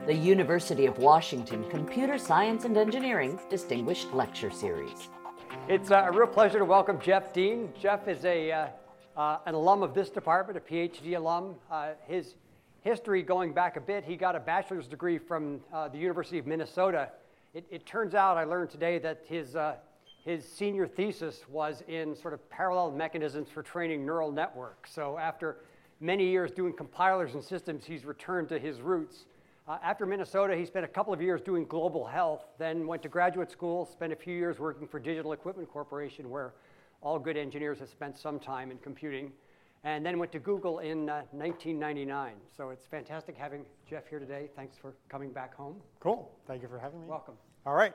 the University of Washington Computer Science and Engineering Distinguished Lecture Series. It's a real pleasure to welcome Jeff Dean. Jeff is an alum of this department, a PhD alum. His history going back a bit, he got a bachelor's degree from the University of Minnesota. It turns out, I learned today, that his senior thesis was in sort of parallel mechanisms for training neural networks. So after many years doing compilers and systems, he's returned to his roots. After Minnesota, he spent a couple of years doing global health, then went to graduate school, spent a few years working for Digital Equipment Corporation, where all good engineers have spent some time in computing, and then went to Google in 1999. So it's fantastic having Jeff here today. Thanks for coming back home. Cool. Thank you for having me. Welcome. All right.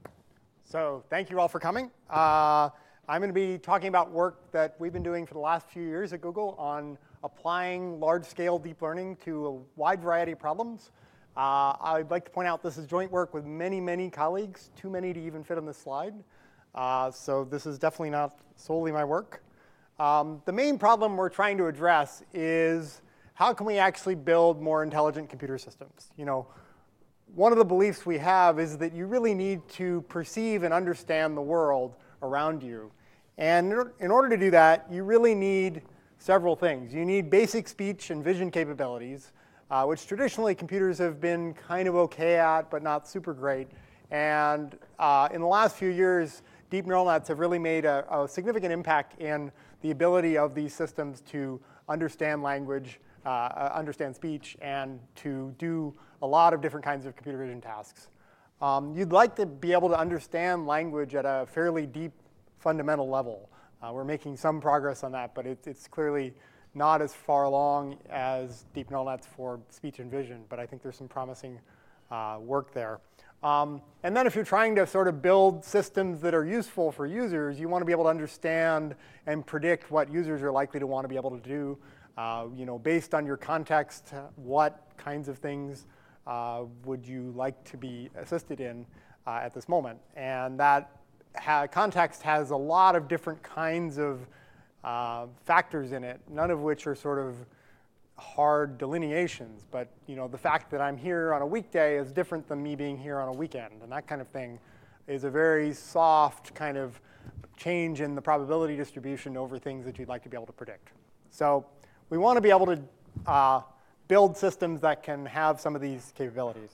So thank you all for coming. I'm going to be talking about work that we've been doing for the last few years at Google on applying large-scale deep learning to a wide variety of problems. I'd like to point out this is joint work with many, many colleagues, too many to even fit on this slide. So this is definitely not solely my work. The main problem we're trying to address is how can we actually build more intelligent computer systems? You know, one of the beliefs we have is that you really need to perceive and understand the world around you. And in order to do that, you really need several things. You need basic speech and vision capabilities, which traditionally computers have been kind of OK at, but not super great. And in the last few years, deep neural nets have really made a significant impact in the ability of these systems to understand language, understand speech, and to do a lot of different kinds of computer vision tasks. You'd like to be able to understand language at a fairly deep fundamental level. We're making some progress on that, but it's clearly not as far along as deep neural nets for speech and vision, but I think there's some promising work there. And then if you're trying to sort of build systems that are useful for users, you want to be able to understand and predict what users are likely to want to be able to do. You know, based on your context, what kinds of things would you like to be assisted in at this moment? And that context has a lot of different kinds of factors in it, none of which are sort of hard delineations. But you know, the fact that I'm here on a weekday is different than me being here on a weekend. And that kind of thing is a very soft kind of change in the probability distribution over things that you'd like to be able to predict. So we want to be able to build systems that can have some of these capabilities.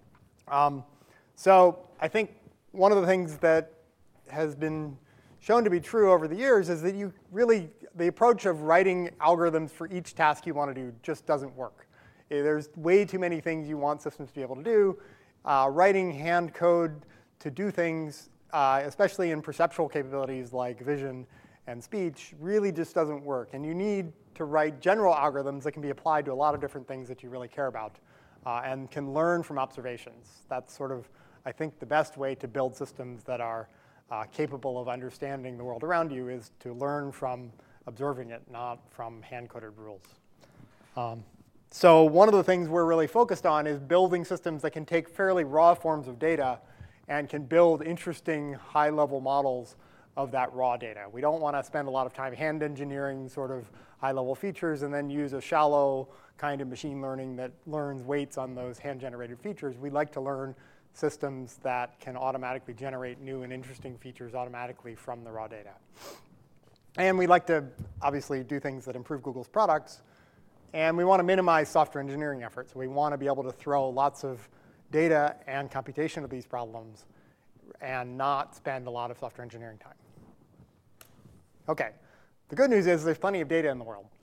So I think one of the things that has been shown to be true over the years is that the approach of writing algorithms for each task you want to do just doesn't work. There's way too many things you want systems to be able to do. Writing hand code to do things, especially in perceptual capabilities like vision and speech, really just doesn't work. And you need to write general algorithms that can be applied to a lot of different things that you really care about and can learn from observations. That's sort of, I think, the best way to build systems that are capable of understanding the world around you is to learn from observing it, not from hand-coded rules. So one of the things we're really focused on is building systems that can take fairly raw forms of data and can build interesting high-level models of that raw data. We don't want to spend a lot of time hand engineering sort of high-level features and then use a shallow kind of machine learning that learns weights on those hand-generated features. We like to learn systems that can automatically generate new and interesting features automatically from the raw data. And we like to obviously do things that improve Google's products. And we want to minimize software engineering efforts. We want to be able to throw lots of data and computation at these problems and not spend a lot of software engineering time. OK. The good news is there's plenty of data in the world.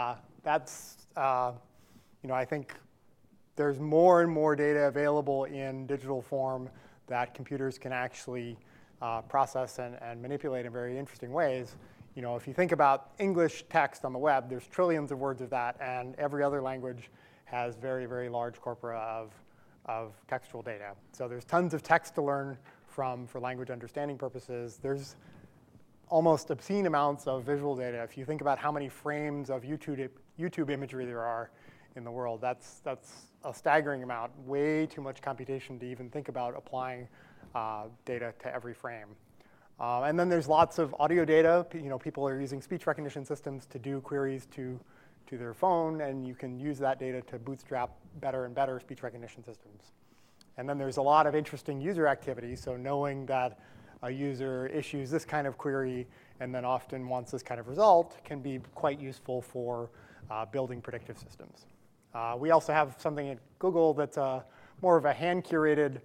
I think there's more and more data available in digital form that computers can actually process and manipulate in very interesting ways. You know, if you think about English text on the web, there's trillions of words of that, and every other language has very, very large corpora of textual data. So there's tons of text to learn from for language understanding purposes. There's almost obscene amounts of visual data. If you think about how many frames of YouTube imagery there are in the world, that's a staggering amount, way too much computation to even think about applying data to every frame. And then there's lots of audio data. You know, people are using speech recognition systems to do queries to to their phone, and you can use that data to bootstrap better and better speech recognition systems. And then there's a lot of interesting user activity, so knowing that a user issues this kind of query and then often wants this kind of result can be quite useful for building predictive systems. We also have something at Google that's more of a hand-curated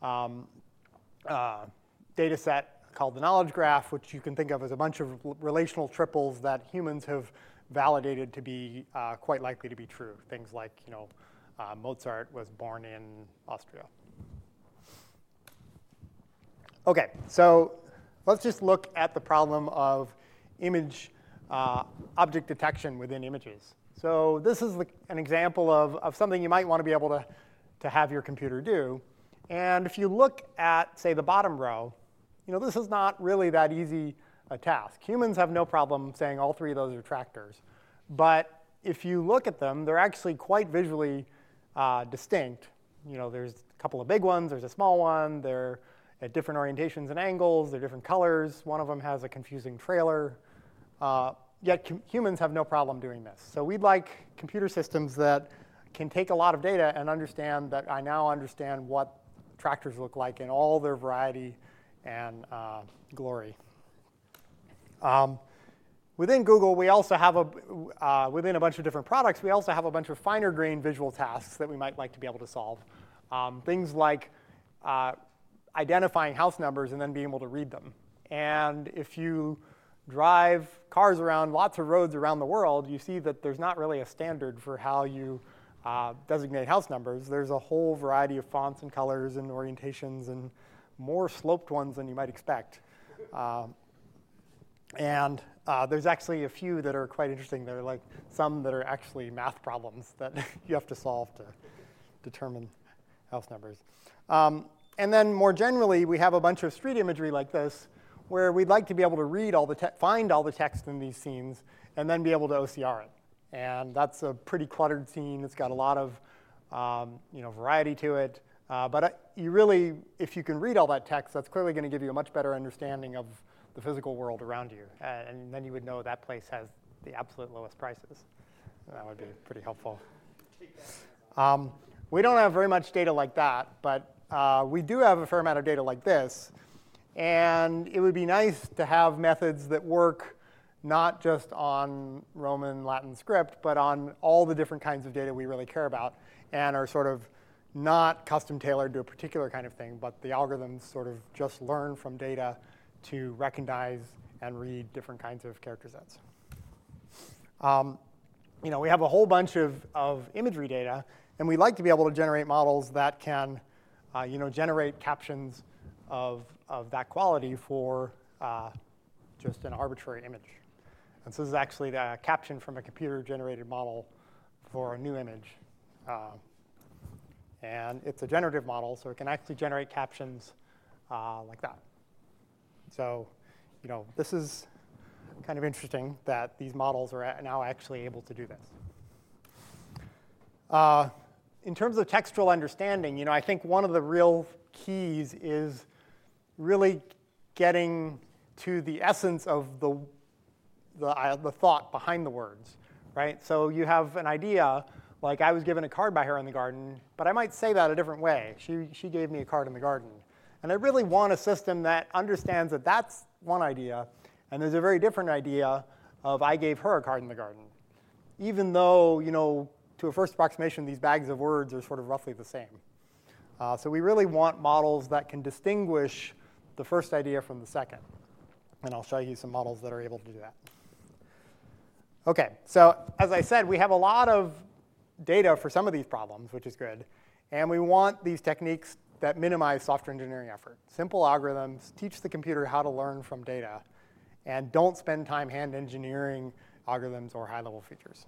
data set called the knowledge graph, which you can think of as a bunch of relational triples that humans have validated to be quite likely to be true. Things like, Mozart was born in Austria. OK, so let's just look at the problem of image object detection within images. So this is an example of something you might want to be able to have your computer do. And if you look at, say, the bottom row, this is not really that easy a task. Humans have no problem saying all three of those are tractors. But if you look at them, they're actually quite visually distinct. There's a couple of big ones. There's a small one. They're at different orientations and angles. They're different colors. One of them has a confusing trailer. Yet humans have no problem doing this. So we'd like computer systems that can take a lot of data and understand that I now understand what tractors look like in all their variety and glory. Within Google, we also have within a bunch of different products, we also have a bunch of finer grained visual tasks that we might like to be able to solve. Things like identifying house numbers and then being able to read them. And if you drive cars around lots of roads around the world, you see that there's not really a standard for how you designate house numbers. There's a whole variety of fonts and colors and orientations and more sloped ones than you might expect. And there's actually a few that are quite interesting. There are like some that are actually math problems that you have to solve to determine house numbers. And then more generally, we have a bunch of street imagery like this, where we'd like to be able to read find all the text in these scenes, and then be able to OCR it. And that's a pretty cluttered scene. It's got a lot of variety to it. But you really, if you can read all that text, that's clearly going to give you a much better understanding of the physical world around you. And then you would know that place has the absolute lowest prices. That would be pretty helpful. We don't have very much data like that, but we do have a fair amount of data like this. And it would be nice to have methods that work not just on Roman Latin script, but on all the different kinds of data we really care about, and are sort of not custom tailored to a particular kind of thing, but the algorithms sort of just learn from data to recognize and read different kinds of character sets. We have a whole bunch of imagery data, and we like to be able to generate models that can generate captions of that quality for just an arbitrary image. And so this is actually the caption from a computer-generated model for a new image. And it's a generative model, so it can actually generate captions like that. So this is kind of interesting that these models are now actually able to do this. In terms of textual understanding, I think one of the real keys is really getting to the essence of the thought behind the words, right? So you have an idea, like I was given a card by her in the garden, but I might say that a different way. She gave me a card in the garden. And I really want a system that understands that that's one idea, and there's a very different idea of I gave her a card in the garden. Even though, to a first approximation, these bags of words are sort of roughly the same. So we really want models that can distinguish the first idea from the second. And I'll show you some models that are able to do that. OK, so as I said, we have a lot of data for some of these problems, which is good. And we want these techniques that minimize software engineering effort. Simple algorithms, teach the computer how to learn from data, and don't spend time hand engineering algorithms or high-level features.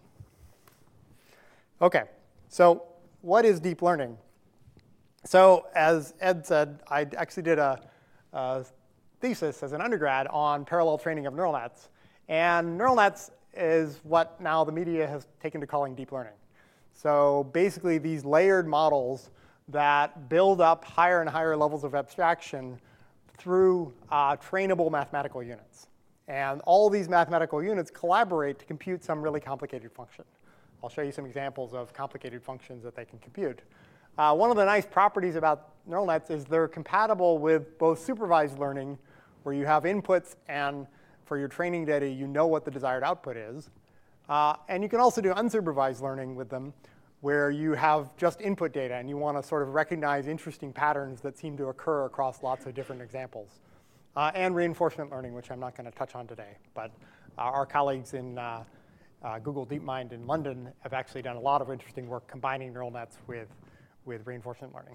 OK, so what is deep learning? So as Ed said, I actually did a thesis as an undergrad on parallel training of neural nets. And neural nets is what now the media has taken to calling deep learning. So basically, these layered models that build up higher and higher levels of abstraction through trainable mathematical units. And all these mathematical units collaborate to compute some really complicated function. I'll show you some examples of complicated functions that they can compute. One of the nice properties about neural nets is they're compatible with both supervised learning, where you have inputs, and for your training data, you know what the desired output is. And you can also do unsupervised learning with them, where you have just input data, and you want to sort of recognize interesting patterns that seem to occur across lots of different examples. And reinforcement learning, which I'm not going to touch on today. But our colleagues in Google DeepMind in London have actually done a lot of interesting work combining neural nets with reinforcement learning.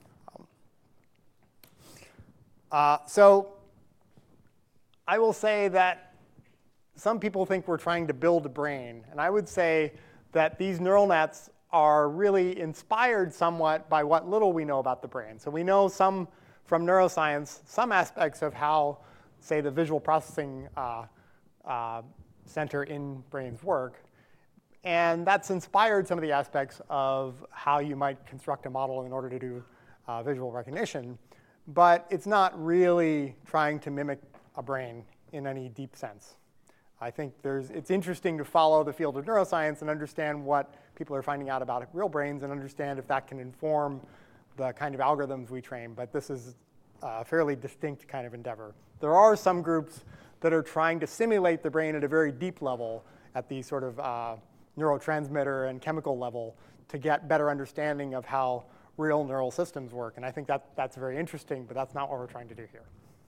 So I will say that some people think we're trying to build a brain. And I would say that these neural nets are really inspired somewhat by what little we know about the brain. So we know some from neuroscience, some aspects of how, say, the visual processing center in brains work. And that's inspired some of the aspects of how you might construct a model in order to do visual recognition. But it's not really trying to mimic a brain in any deep sense. I think it's interesting to follow the field of neuroscience and understand what people are finding out about real brains and understand if that can inform the kind of algorithms we train. But this is a fairly distinct kind of endeavor. There are some groups that are trying to simulate the brain at a very deep level, at the sort of neurotransmitter and chemical level, to get better understanding of how real neural systems work. And I think that's very interesting, but that's not what we're trying to do here.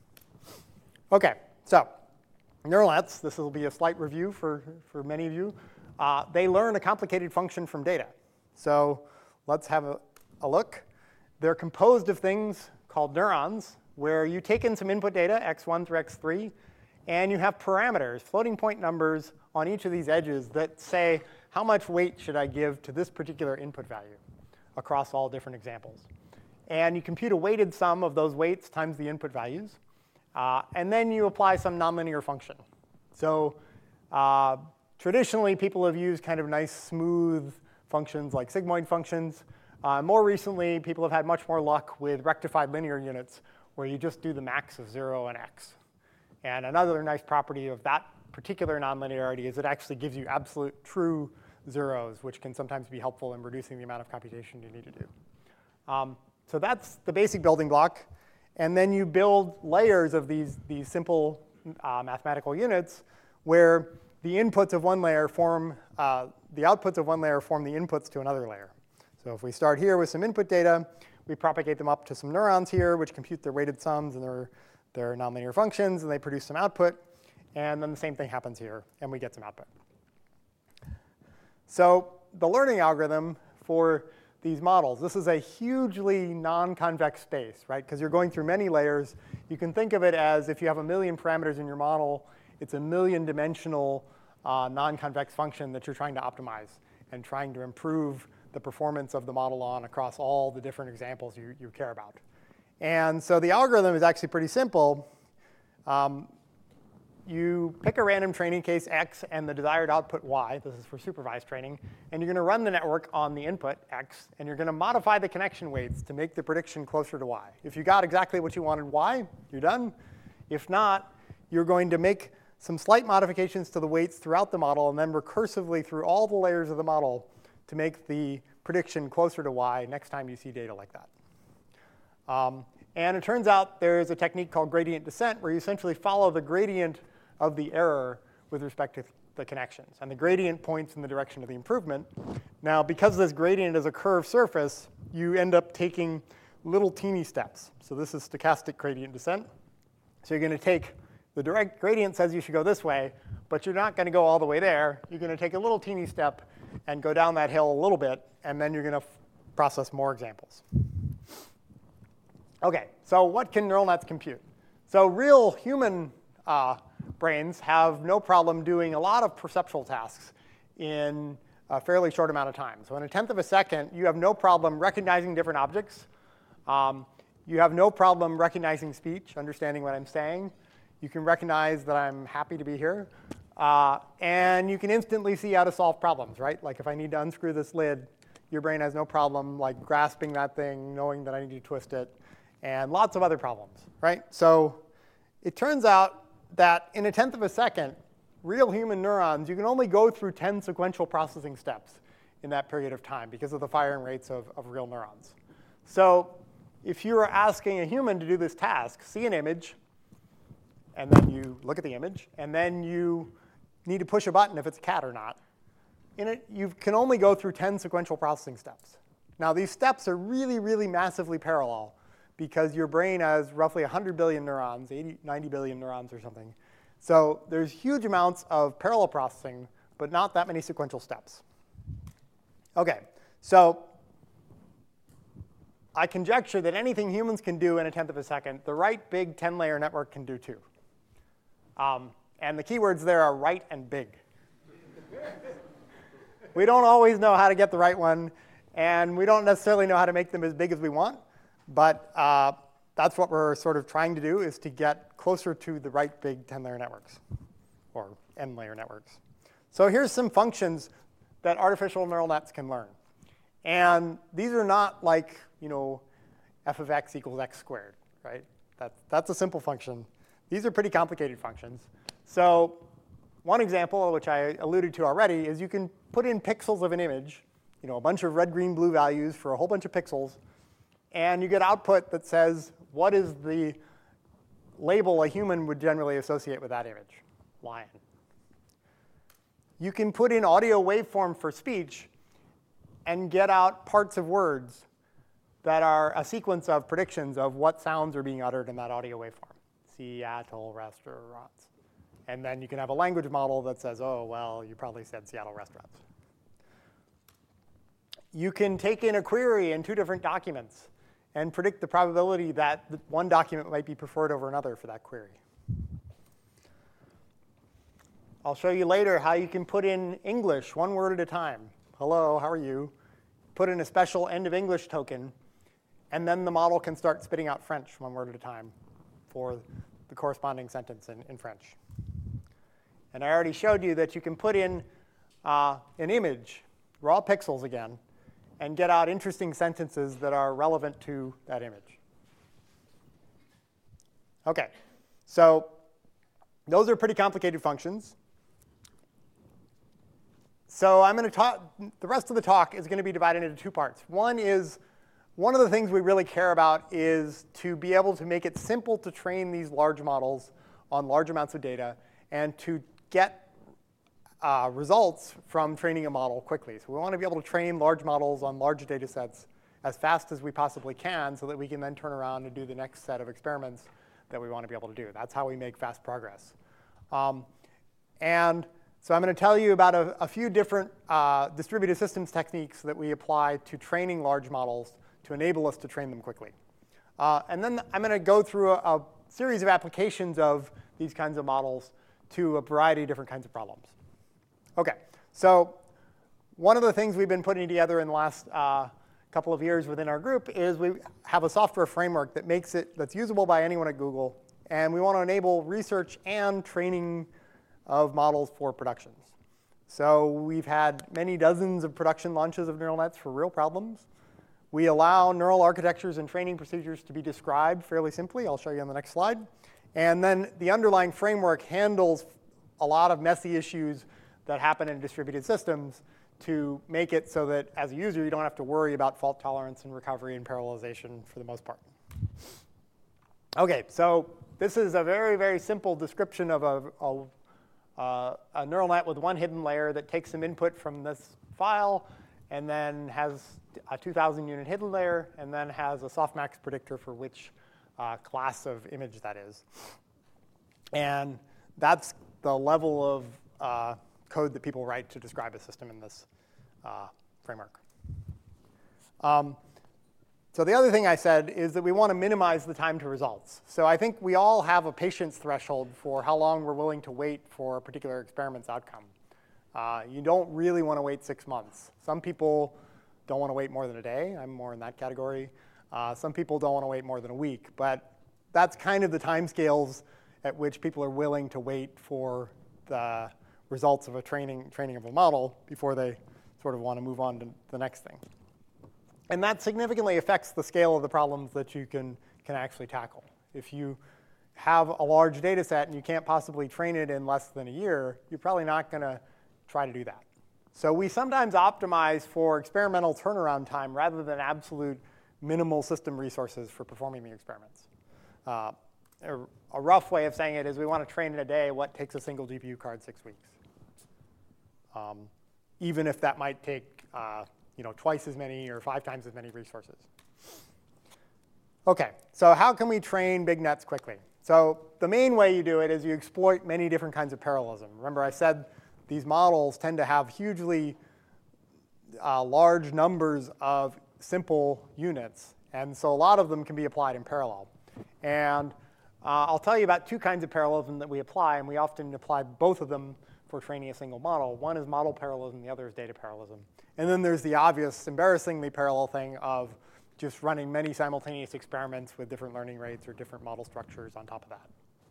OK, so neural nets, this will be a slight review for many of you. They learn a complicated function from data. So let's have a look. They're composed of things called neurons, where you take in some input data, x1 through x3, and you have parameters, floating point numbers on each of these edges that say, how much weight should I give to this particular input value across all different examples? And you compute a weighted sum of those weights times the input values. And then you apply some nonlinear function. So traditionally, people have used kind of nice, smooth functions like sigmoid functions. More recently, people have had much more luck with rectified linear units, where you just do the max of 0 and x. And another nice property of that particular nonlinearity is it actually gives you absolute true zeros, which can sometimes be helpful in reducing the amount of computation you need to do. So that's the basic building block. And then you build layers of these simple mathematical units, where the inputs of one layer form the outputs of one layer form the inputs to another layer. So if we start here with some input data, we propagate them up to some neurons here, which compute their weighted sums and their nonlinear functions, and they produce some output. And then the same thing happens here, and we get some output. So the learning algorithm for these models, this is a hugely non-convex space, right? Because you're going through many layers. You can think of it as if you have 1 million parameters in your model, it's a 1 million-dimensional non-convex function that you're trying to optimize and trying to improve the performance of the model on across all the different examples you care about. And so the algorithm is actually pretty simple. You pick a random training case x and the desired output y. This is for supervised training. And you're going to run the network on the input x. And you're going to modify the connection weights to make the prediction closer to y. If you got exactly what you wanted y, you're done. If not, you're going to make some slight modifications to the weights throughout the model and then recursively through all the layers of the model to make the prediction closer to y next time you see data like that. And it turns out there's a technique called gradient descent, where you essentially follow the gradient of the error with respect to the connections. And the gradient points in the direction of the improvement. Now, because this gradient is a curved surface, you end up taking little teeny steps. So this is stochastic gradient descent. So you're going to take the direct gradient says you should go this way, but you're not going to go all the way there. You're going to take a little teeny step and go down that hill a little bit, and then you're going to process more examples. OK, so what can neural nets compute? So real human brains have no problem doing a lot of perceptual tasks in a fairly short amount of time. So in 1/10 of a second, you have no problem recognizing different objects. You have no problem recognizing speech, understanding what I'm saying. You can recognize that I'm happy to be here. And you can instantly see how to solve problems, right? Like if I need to unscrew this lid, your brain has no problem like grasping that thing, knowing that I need to twist it, and lots of other problems, right? So it turns out that in 1/10 of a second, real human neurons, you can only go through 10 sequential processing steps in that period of time because of the firing rates of real neurons. So if you were asking a human to do this task, see an image, and then you look at the image, and then you need to push a button if it's a cat or not, in it, you can only go through 10 sequential processing steps. Now, these steps are really, really massively parallel because your brain has roughly 100 billion neurons, 90 billion neurons or something. So there's huge amounts of parallel processing, but not that many sequential steps. OK, so I conjecture that anything humans can do in 1/10 of a second, the right big 10-layer network can do too. And the keywords there are right and big. We don't always know how to get the right one, and we don't necessarily know how to make them as big as we want. But that's what we're sort of trying to do, is to get closer to the right big 10-layer networks, or n-layer networks. So here's some functions that artificial neural nets can learn. And these are not like, f of x equals x squared, right? That's a simple function. These are pretty complicated functions. So one example, which I alluded to already, is you can put in pixels of an image, a bunch of red, green, blue values for a whole bunch of pixels. And you get output that says, what is the label a human would generally associate with that image? Lion. You can put in audio waveform for speech and get out parts of words that are a sequence of predictions of what sounds are being uttered in that audio waveform. Seattle restaurants. And then you can have a language model that says, oh, well, you probably said Seattle restaurants. You can take in a query in 2 different documents and predict the probability that one document might be preferred over another for that query. I'll show you later how you can put in English 1 word at a time. Hello, how are you? Put in a special end of English token, and then the model can start spitting out French 1 word at a time for the corresponding sentence in French. And I already showed you that you can put in an image, raw pixels again, and get out interesting sentences that are relevant to that image. OK, so those are pretty complicated functions. So I'm going to talk. The rest of the talk is going to be divided into 2 parts. One of the things we really care about is to be able to make it simple to train these large models on large amounts of data and to get results from training a model quickly. So we want to be able to train large models on large data sets as fast as we possibly can so that we can then turn around and do the next set of experiments that we want to be able to do. That's how we make fast progress. And so I'm going to tell you about a few different distributed systems techniques that we apply to training large models to enable us to train them quickly. And then I'm going to go through a series of applications of these kinds of models to a variety of different kinds of problems. OK, so one of the things we've been putting together in the last couple of years within our group is we have a software framework that that's usable by anyone at Google. And we want to enable research and training of models for productions. So we've had many dozens of production launches of neural nets for real problems. We allow neural architectures and training procedures to be described fairly simply. I'll show you on the next slide. And then the underlying framework handles a lot of messy issues that happen in distributed systems to make it so that as a user, you don't have to worry about fault tolerance and recovery and parallelization for the most part. OK, so this is a very, very simple description of a neural net with 1 hidden layer that takes some input from this file and then has a 2,000-unit hidden layer and then has a softmax predictor for which class of image that is. And that's the level of code that people write to describe a system in this framework. So the other thing I said is that we want to minimize the time to results. So I think we all have a patience threshold for how long we're willing to wait for a particular experiment's outcome. You don't really want to wait 6 months. Some people don't want to wait more than a day. I'm more in that category. Some people don't want to wait more than a week. But that's kind of the timescales at which people are willing to wait for the results of a training of a model before they sort of want to move on to the next thing. And that significantly affects the scale of the problems that you can actually tackle. If you have a large data set and you can't possibly train it in less than a year, you're probably not going to try to do that. So we sometimes optimize for experimental turnaround time rather than absolute minimal system resources for performing the experiments. A rough way of saying it is we want to train in a day what takes a single GPU card 6 weeks, even if that might take twice as many or 5 times as many resources. OK, so how can we train big nets quickly? So the main way you do it is you exploit many different kinds of parallelism. Remember, I said these models tend to have hugely large numbers of simple units. And so a lot of them can be applied in parallel. And I'll tell you about 2 kinds of parallelism that we apply. And we often apply both of them for training a single model. One is model parallelism. The other is data parallelism. And then there's the obvious, embarrassingly parallel thing of just running many simultaneous experiments with different learning rates or different model structures on top of that.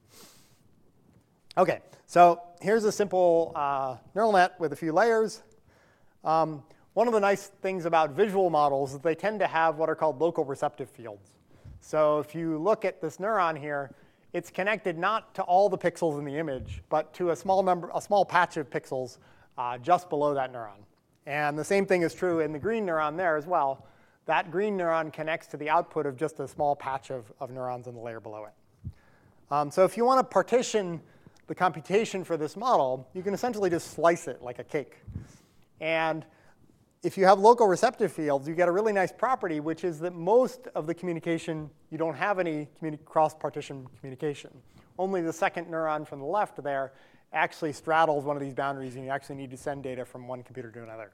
OK, so here's a simple neural net with a few layers. One of the nice things about visual models is they tend to have what are called local receptive fields. So if you look at this neuron here, it's connected not to all the pixels in the image, but to a small patch of pixels just below that neuron. And the same thing is true in the green neuron there as well. That green neuron connects to the output of just a small patch of neurons in the layer below it. So if you want to partition the computation for this model, you can essentially just slice it like a cake. And if you have local receptive fields, you get a really nice property, which is that most of the communication, you don't have any cross-partition communication. Only the second neuron from the left there actually straddles one of these boundaries, and you actually need to send data from one computer to another.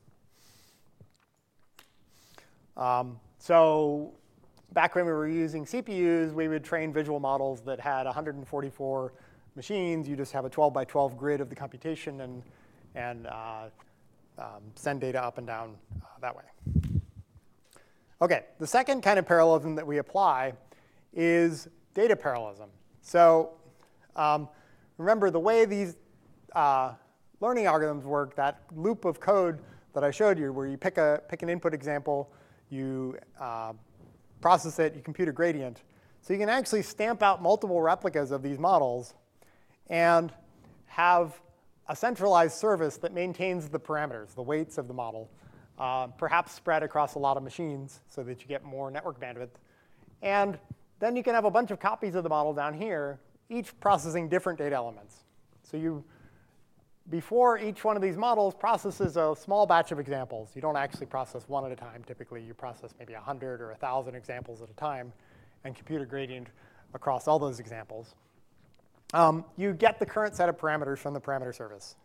So back when we were using CPUs, we would train visual models that had 144 machines. You just have a 12 by 12 grid of the computation and send data up and down that way. OK, the second kind of parallelism that we apply is data parallelism. So remember, the way these learning algorithms work, that loop of code that I showed you, where you pick an input example, you process it, you compute a gradient. So you can actually stamp out multiple replicas of these models and have a centralized service that maintains the parameters, the weights of the model, perhaps spread across a lot of machines so that you get more network bandwidth. And then you can have a bunch of copies of the model down here, each processing different data elements. So before each one of these models processes a small batch of examples. You don't actually process one at a time. Typically, you process maybe 100 or 1,000 examples at a time and compute a gradient across all those examples. You get the current set of parameters from the parameter service.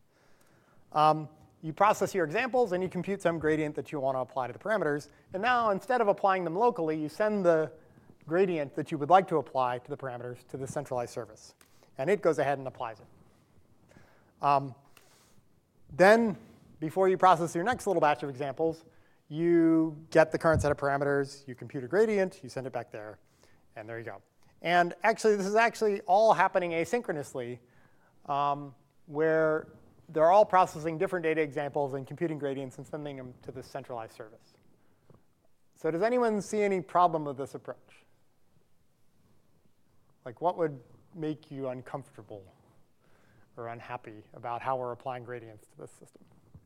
You process your examples, and you compute some gradient that you want to apply to the parameters. And now, instead of applying them locally, you send the gradient that you would like to apply to the parameters to the centralized service. And it goes ahead and applies it. Then, before you process your next little batch of examples, you get the current set of parameters, you compute a gradient, you send it back there, and there you go. And actually, this is actually all happening asynchronously, where they're all processing different data examples and computing gradients and sending them to this centralized service. So does anyone see any problem with this approach? Like, what would make you uncomfortable or unhappy about how we're applying gradients to this system?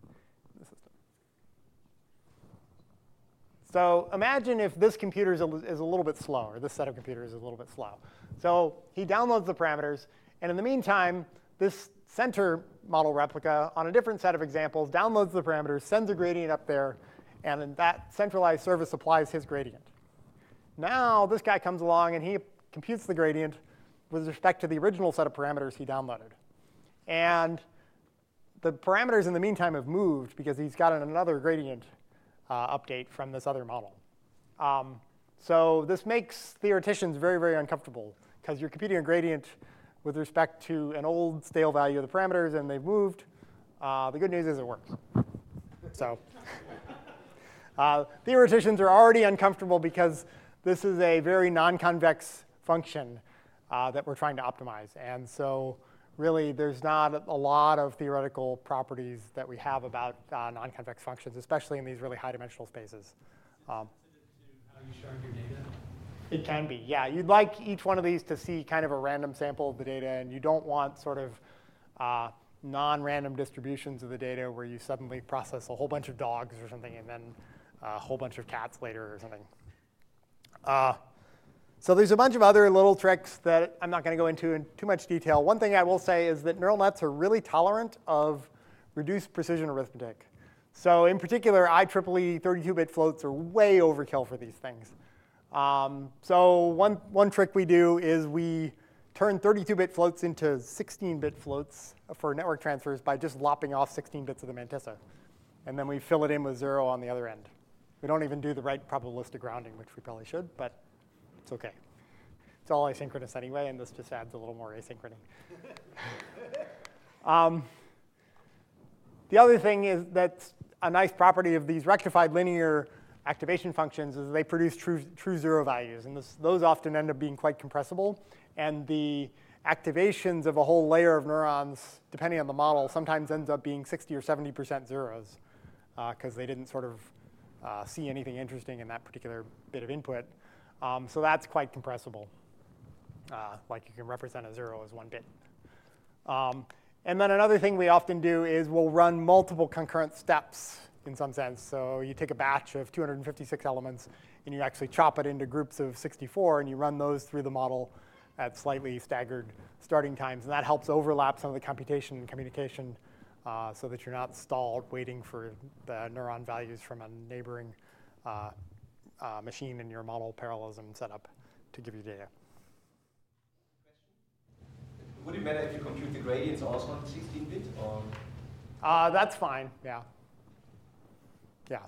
So imagine if this computer is a little bit slow, or this set of computers is a little bit slow. So he downloads the parameters. And in the meantime, this center model replica on a different set of examples downloads the parameters, sends a gradient up there, and then that centralized service applies his gradient. Now this guy comes along, and he computes the gradient with respect to the original set of parameters he downloaded. And the parameters in the meantime have moved because he's got another gradient update from this other model. So this makes theoreticians very, very uncomfortable, because you're computing a gradient with respect to an old stale value of the parameters, and they've moved. The good news is it works. So theoreticians are already uncomfortable because this is a very non-convex function that we're trying to optimize. And so really, there's not a lot of theoretical properties that we have about non-convex functions, especially in these really high-dimensional spaces. How you shard your data? It can be, yeah. You'd like each one of these to see kind of a random sample of the data, and you don't want sort of non-random distributions of the data where you suddenly process a whole bunch of dogs or something and then a whole bunch of cats later or something. So there's a bunch of other little tricks that I'm not going to go into in too much detail. One thing I will say is that neural nets are really tolerant of reduced precision arithmetic. So in particular, IEEE 32-bit floats are way overkill for these things. So one trick we do is we turn 32-bit floats into 16-bit floats for network transfers by just lopping off 16 bits of the mantissa. And then we fill it in with 0 on the other end. We don't even do the right probabilistic rounding, which we probably should, but it's OK. It's all asynchronous anyway, and this just adds a little more asynchrony. The other thing is that's a nice property of these rectified linear activation functions is they produce true zero values. And those often end up being quite compressible. And the activations of a whole layer of neurons, depending on the model, sometimes ends up being 60 or 70% zeros because they didn't sort of see anything interesting in that particular bit of input. So that's quite compressible. Like you can represent a 0 as 1 bit. And then another thing we often do is we'll run multiple concurrent steps in some sense. So you take a batch of 256 elements, and you actually chop it into groups of 64, and you run those through the model at slightly staggered starting times. And that helps overlap some of the computation and communication so that you're not stalled waiting for the neuron values from a neighboring machine in your model parallelism setup to give you data. Would it matter if you compute the gradients also on 16-bit? Or? That's fine, yeah. Yeah.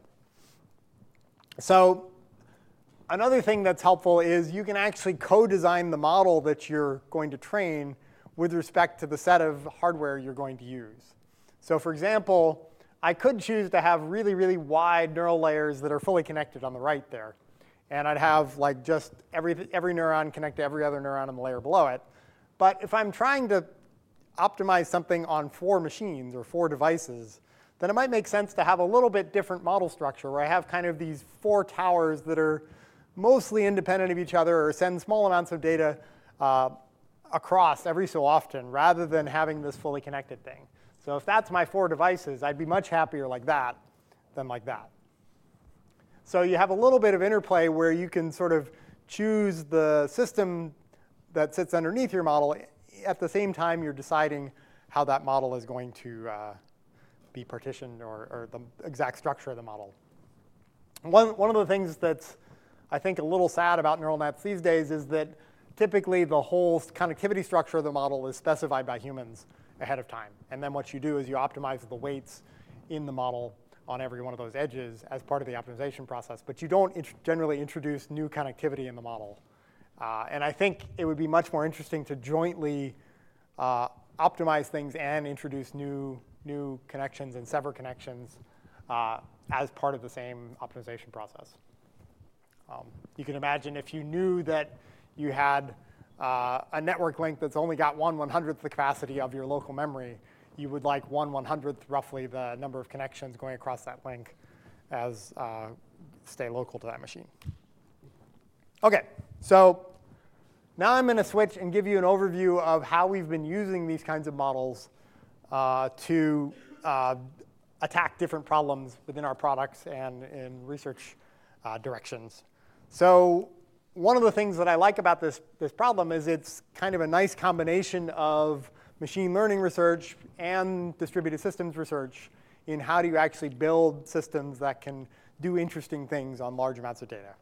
So another thing that's helpful is you can actually co-design the model that you're going to train with respect to the set of hardware you're going to use. So for example, I could choose to have really, really wide neural layers that are fully connected on the right there. And I'd have like just every neuron connect to every other neuron on the layer below it. But if I'm trying to optimize something on 4 machines or 4 devices, then it might make sense to have a little bit different model structure where I have kind of these 4 towers that are mostly independent of each other or send small amounts of data across every so often rather than having this fully connected thing. So if that's my 4 devices, I'd be much happier like that than like that. So you have a little bit of interplay where you can sort of choose the system that sits underneath your model. At the same time, you're deciding how that model is going to be partitioned or the exact structure of the model. One of the things that's, I think, a little sad about neural nets these days is that typically the whole connectivity structure of the model is specified by humans ahead of time. And then what you do is you optimize the weights in the model on every one of those edges as part of the optimization process. But you don't generally introduce new connectivity in the model. And I think it would be much more interesting to jointly optimize things and introduce new connections and sever connections as part of the same optimization process. You can imagine if you knew that you had a network link that's only got 1/100th the capacity of your local memory, you would like 1/100th roughly the number of connections going across that link as stay local to that machine. OK, so now I'm going to switch and give you an overview of how we've been using these kinds of models to attack different problems within our products and in research directions. So one of the things that I like about this problem is it's kind of a nice combination of machine learning research and distributed systems research in how do you actually build systems that can do interesting things on large amounts of data.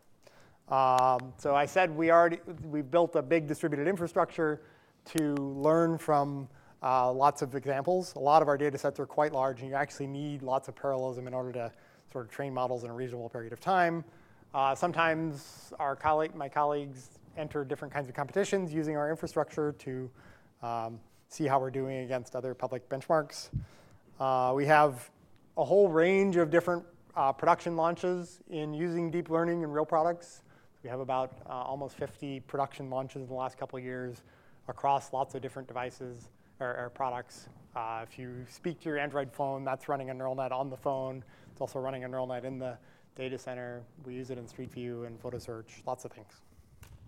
So I said we built a big distributed infrastructure to learn from lots of examples. A lot of our data sets are quite large, and you actually need lots of parallelism in order to sort of train models in a reasonable period of time. Sometimes my colleagues enter different kinds of competitions using our infrastructure to see how we're doing against other public benchmarks. We have a whole range of different production launches in using deep learning in real products. We have about almost 50 production launches in the last couple of years across lots of different devices or products. If you speak to your Android phone, that's running a neural net on the phone. It's also running a neural net in the data center. We use it in Street View and photo search, lots of things.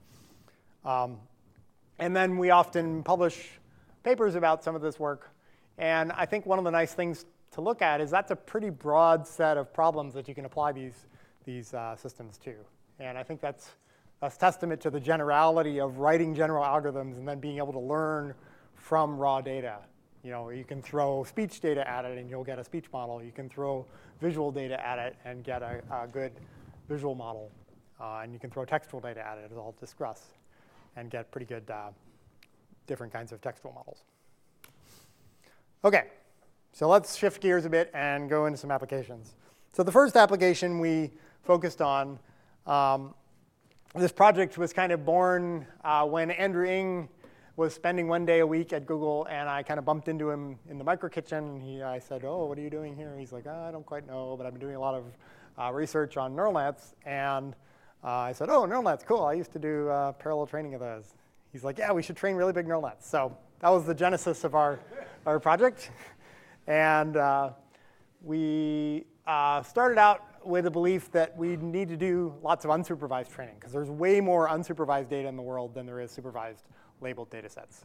And then we often publish papers about some of this work And I think one of the nice things to look at is that's a pretty broad set of problems that you can apply these systems to. And I think that's testament to the generality of writing general algorithms and then being able to learn from raw data. You can throw speech data at it and you'll get a speech model. You can throw visual data at it and get a good visual model. And you can throw textual data at it, as I'll discuss, and get pretty good different kinds of textual models. OK, so let's shift gears a bit and go into some applications. So the first application we focused on, this project was kind of born when Andrew Ng was spending one day a week at Google, and I kind of bumped into him in the micro kitchen. And I said, oh, what are you doing here? He's like, I don't quite know, but I've been doing a lot of research on neural nets. And I said, oh, neural nets, cool. I used to do parallel training of those. He's like, yeah, we should train really big neural nets. So that was the genesis of our project. And we started out with a belief that we need to do lots of unsupervised training, because there's way more unsupervised data in the world than there is supervised labeled data sets.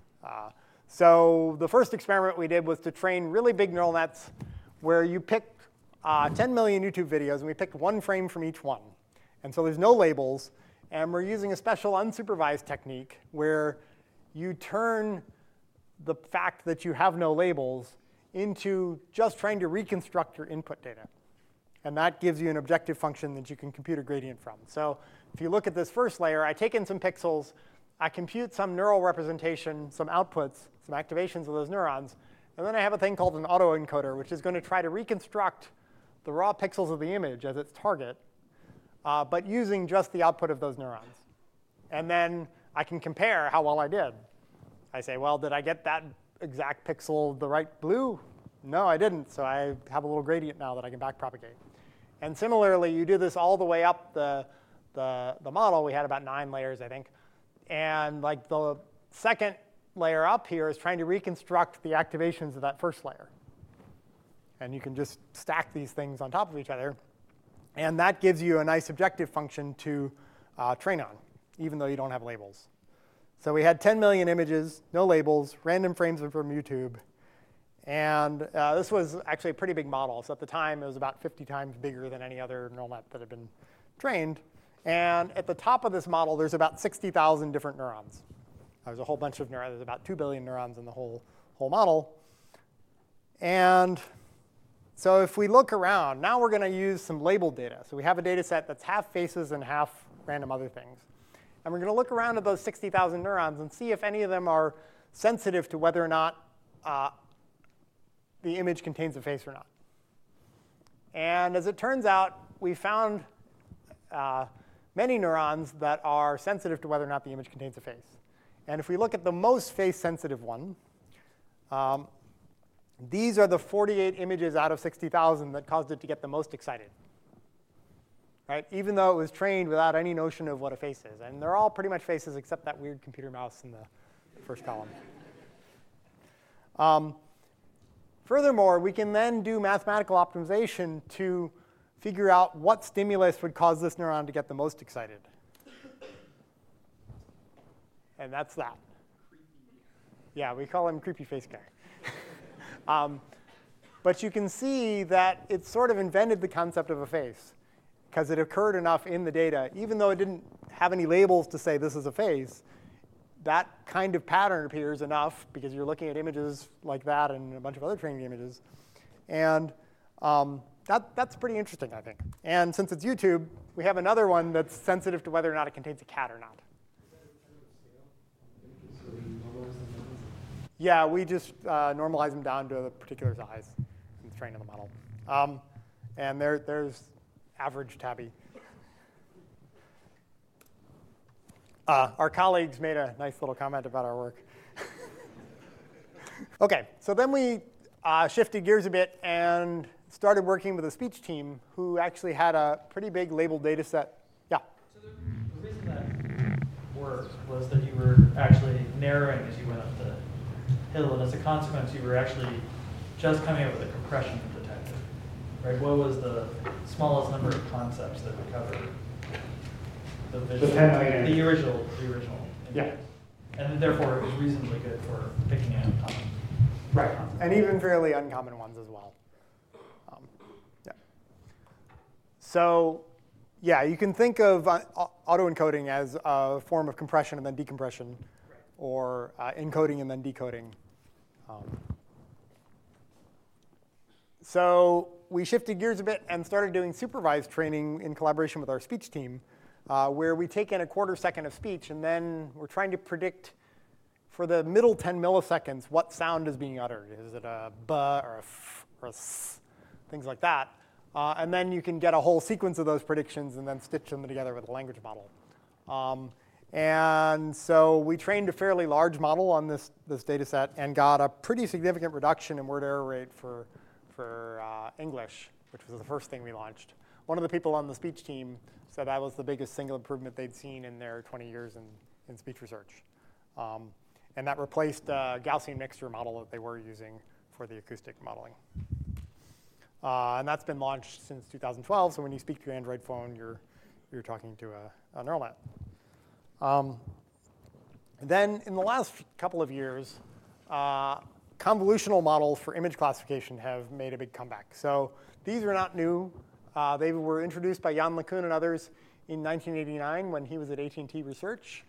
So the first experiment we did was to train really big neural nets where you picked 10 million YouTube videos, and we picked one frame from each one. And so there's no labels. And we're using a special unsupervised technique where you turn the fact that you have no labels into just trying to reconstruct your input data. And that gives you an objective function that you can compute a gradient from. So if you look at this first layer, I take in some pixels. I compute some neural representation, some outputs, some activations of those neurons. And then I have a thing called an autoencoder, which is going to try to reconstruct the raw pixels of the image as its target, but using just the output of those neurons. And then I can compare how well I did. I say, well, did I get that exact pixel the right blue? No, I didn't. So I have a little gradient now that I can backpropagate. And similarly, you do this all the way up the model. We had about 9 layers, I think. And like the second layer up here is trying to reconstruct the activations of that first layer. And you can just stack these things on top of each other. And that gives you a nice objective function to train on, even though you don't have labels. So we had 10 million images, no labels, random frames from YouTube. And this was actually a pretty big model. So at the time, it was about 50 times bigger than any other neural net that had been trained. And at the top of this model, there's about 60,000 different neurons. There's a whole bunch of neurons. There's about 2 billion neurons in the whole model. And so if we look around, now we're going to use some labeled data. So we have a data set that's half faces and half random other things. And we're going to look around at those 60,000 neurons and see if any of them are sensitive to whether or not the image contains a face or not. And as it turns out, we found many neurons that are sensitive to whether or not the image contains a face. And if we look at the most face-sensitive one, these are the 48 images out of 60,000 that caused it to get the most excited, right? Even though it was trained without any notion of what a face is. And they're all pretty much faces except that weird computer mouse in the first column. Furthermore, we can then do mathematical optimization to figure out what stimulus would cause this neuron to get the most excited. And that's that. Yeah, we call him creepy face guy. But you can see that it sort of invented the concept of a face, because it occurred enough in the data. Even though it didn't have any labels to say this is a face, that kind of pattern appears enough, because you're looking at images like that and a bunch of other training images. And that's pretty interesting, I think. And since it's YouTube, we have another one that's sensitive to whether or not it contains a cat or not. Yeah, we just normalize them down to a particular size and train on the model. And there's average tabby. Our colleagues made a nice little comment about our work. OK, so then we shifted gears a bit and started working with a speech team who actually had a pretty big labeled data set. Yeah? So the reason that worked was that you were actually narrowing as you went up the hill. And as a consequence, you were actually just coming up with a compression detector. Right? What was the smallest number of concepts that would cover the visual? The 10 million. The original. Yeah. And therefore, it was reasonably good for picking out common. Right. concepts. and even fairly uncommon ones as well. Yeah. So yeah, you can think of autoencoding as a form of compression and then decompression, or encoding and then decoding. So we shifted gears a bit and started doing supervised training in collaboration with our speech team, where we take in a quarter second of speech, and then we're trying to predict for the middle 10 milliseconds what sound is being uttered. Is it a b or a f or a s, things like that. And then you can get a whole sequence of those predictions and then stitch them together with a language model. And so we trained a fairly large model on this data set and got a pretty significant reduction in word error rate for English, which was the first thing we launched. One of the people on the speech team said that was the biggest single improvement they'd seen in their 20 years in speech research. And that replaced a Gaussian mixture model that they were using for the acoustic modeling. And that's been launched since 2012, so when you speak to your Android phone, you're talking to a neural net. Then in the last couple of years, convolutional models for image classification have made a big comeback. So these are not new. They were introduced by Jan LeCun and others in 1989 when he was at AT&T Research.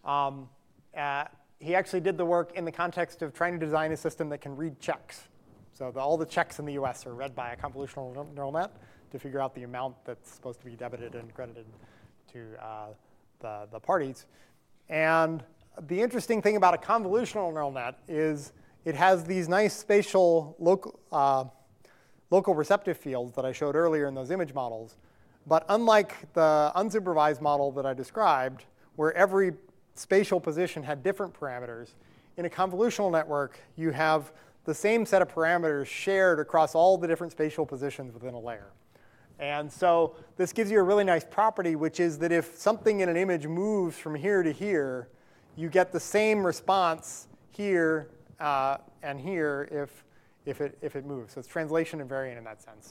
He actually did the work in the context of trying to design a system that can read checks. So all the checks in the US are read by a convolutional neural net to figure out the amount that's supposed to be debited and credited to the parties. And the interesting thing about a convolutional neural net is it has these nice spatial local receptive fields that I showed earlier in those image models. But unlike the unsupervised model that I described, where every spatial position had different parameters, in a convolutional network, you have the same set of parameters shared across all the different spatial positions within a layer. And so this gives you a really nice property, which is that if something in an image moves from here to here, you get the same response here and here if it moves. So it's translation invariant in that sense.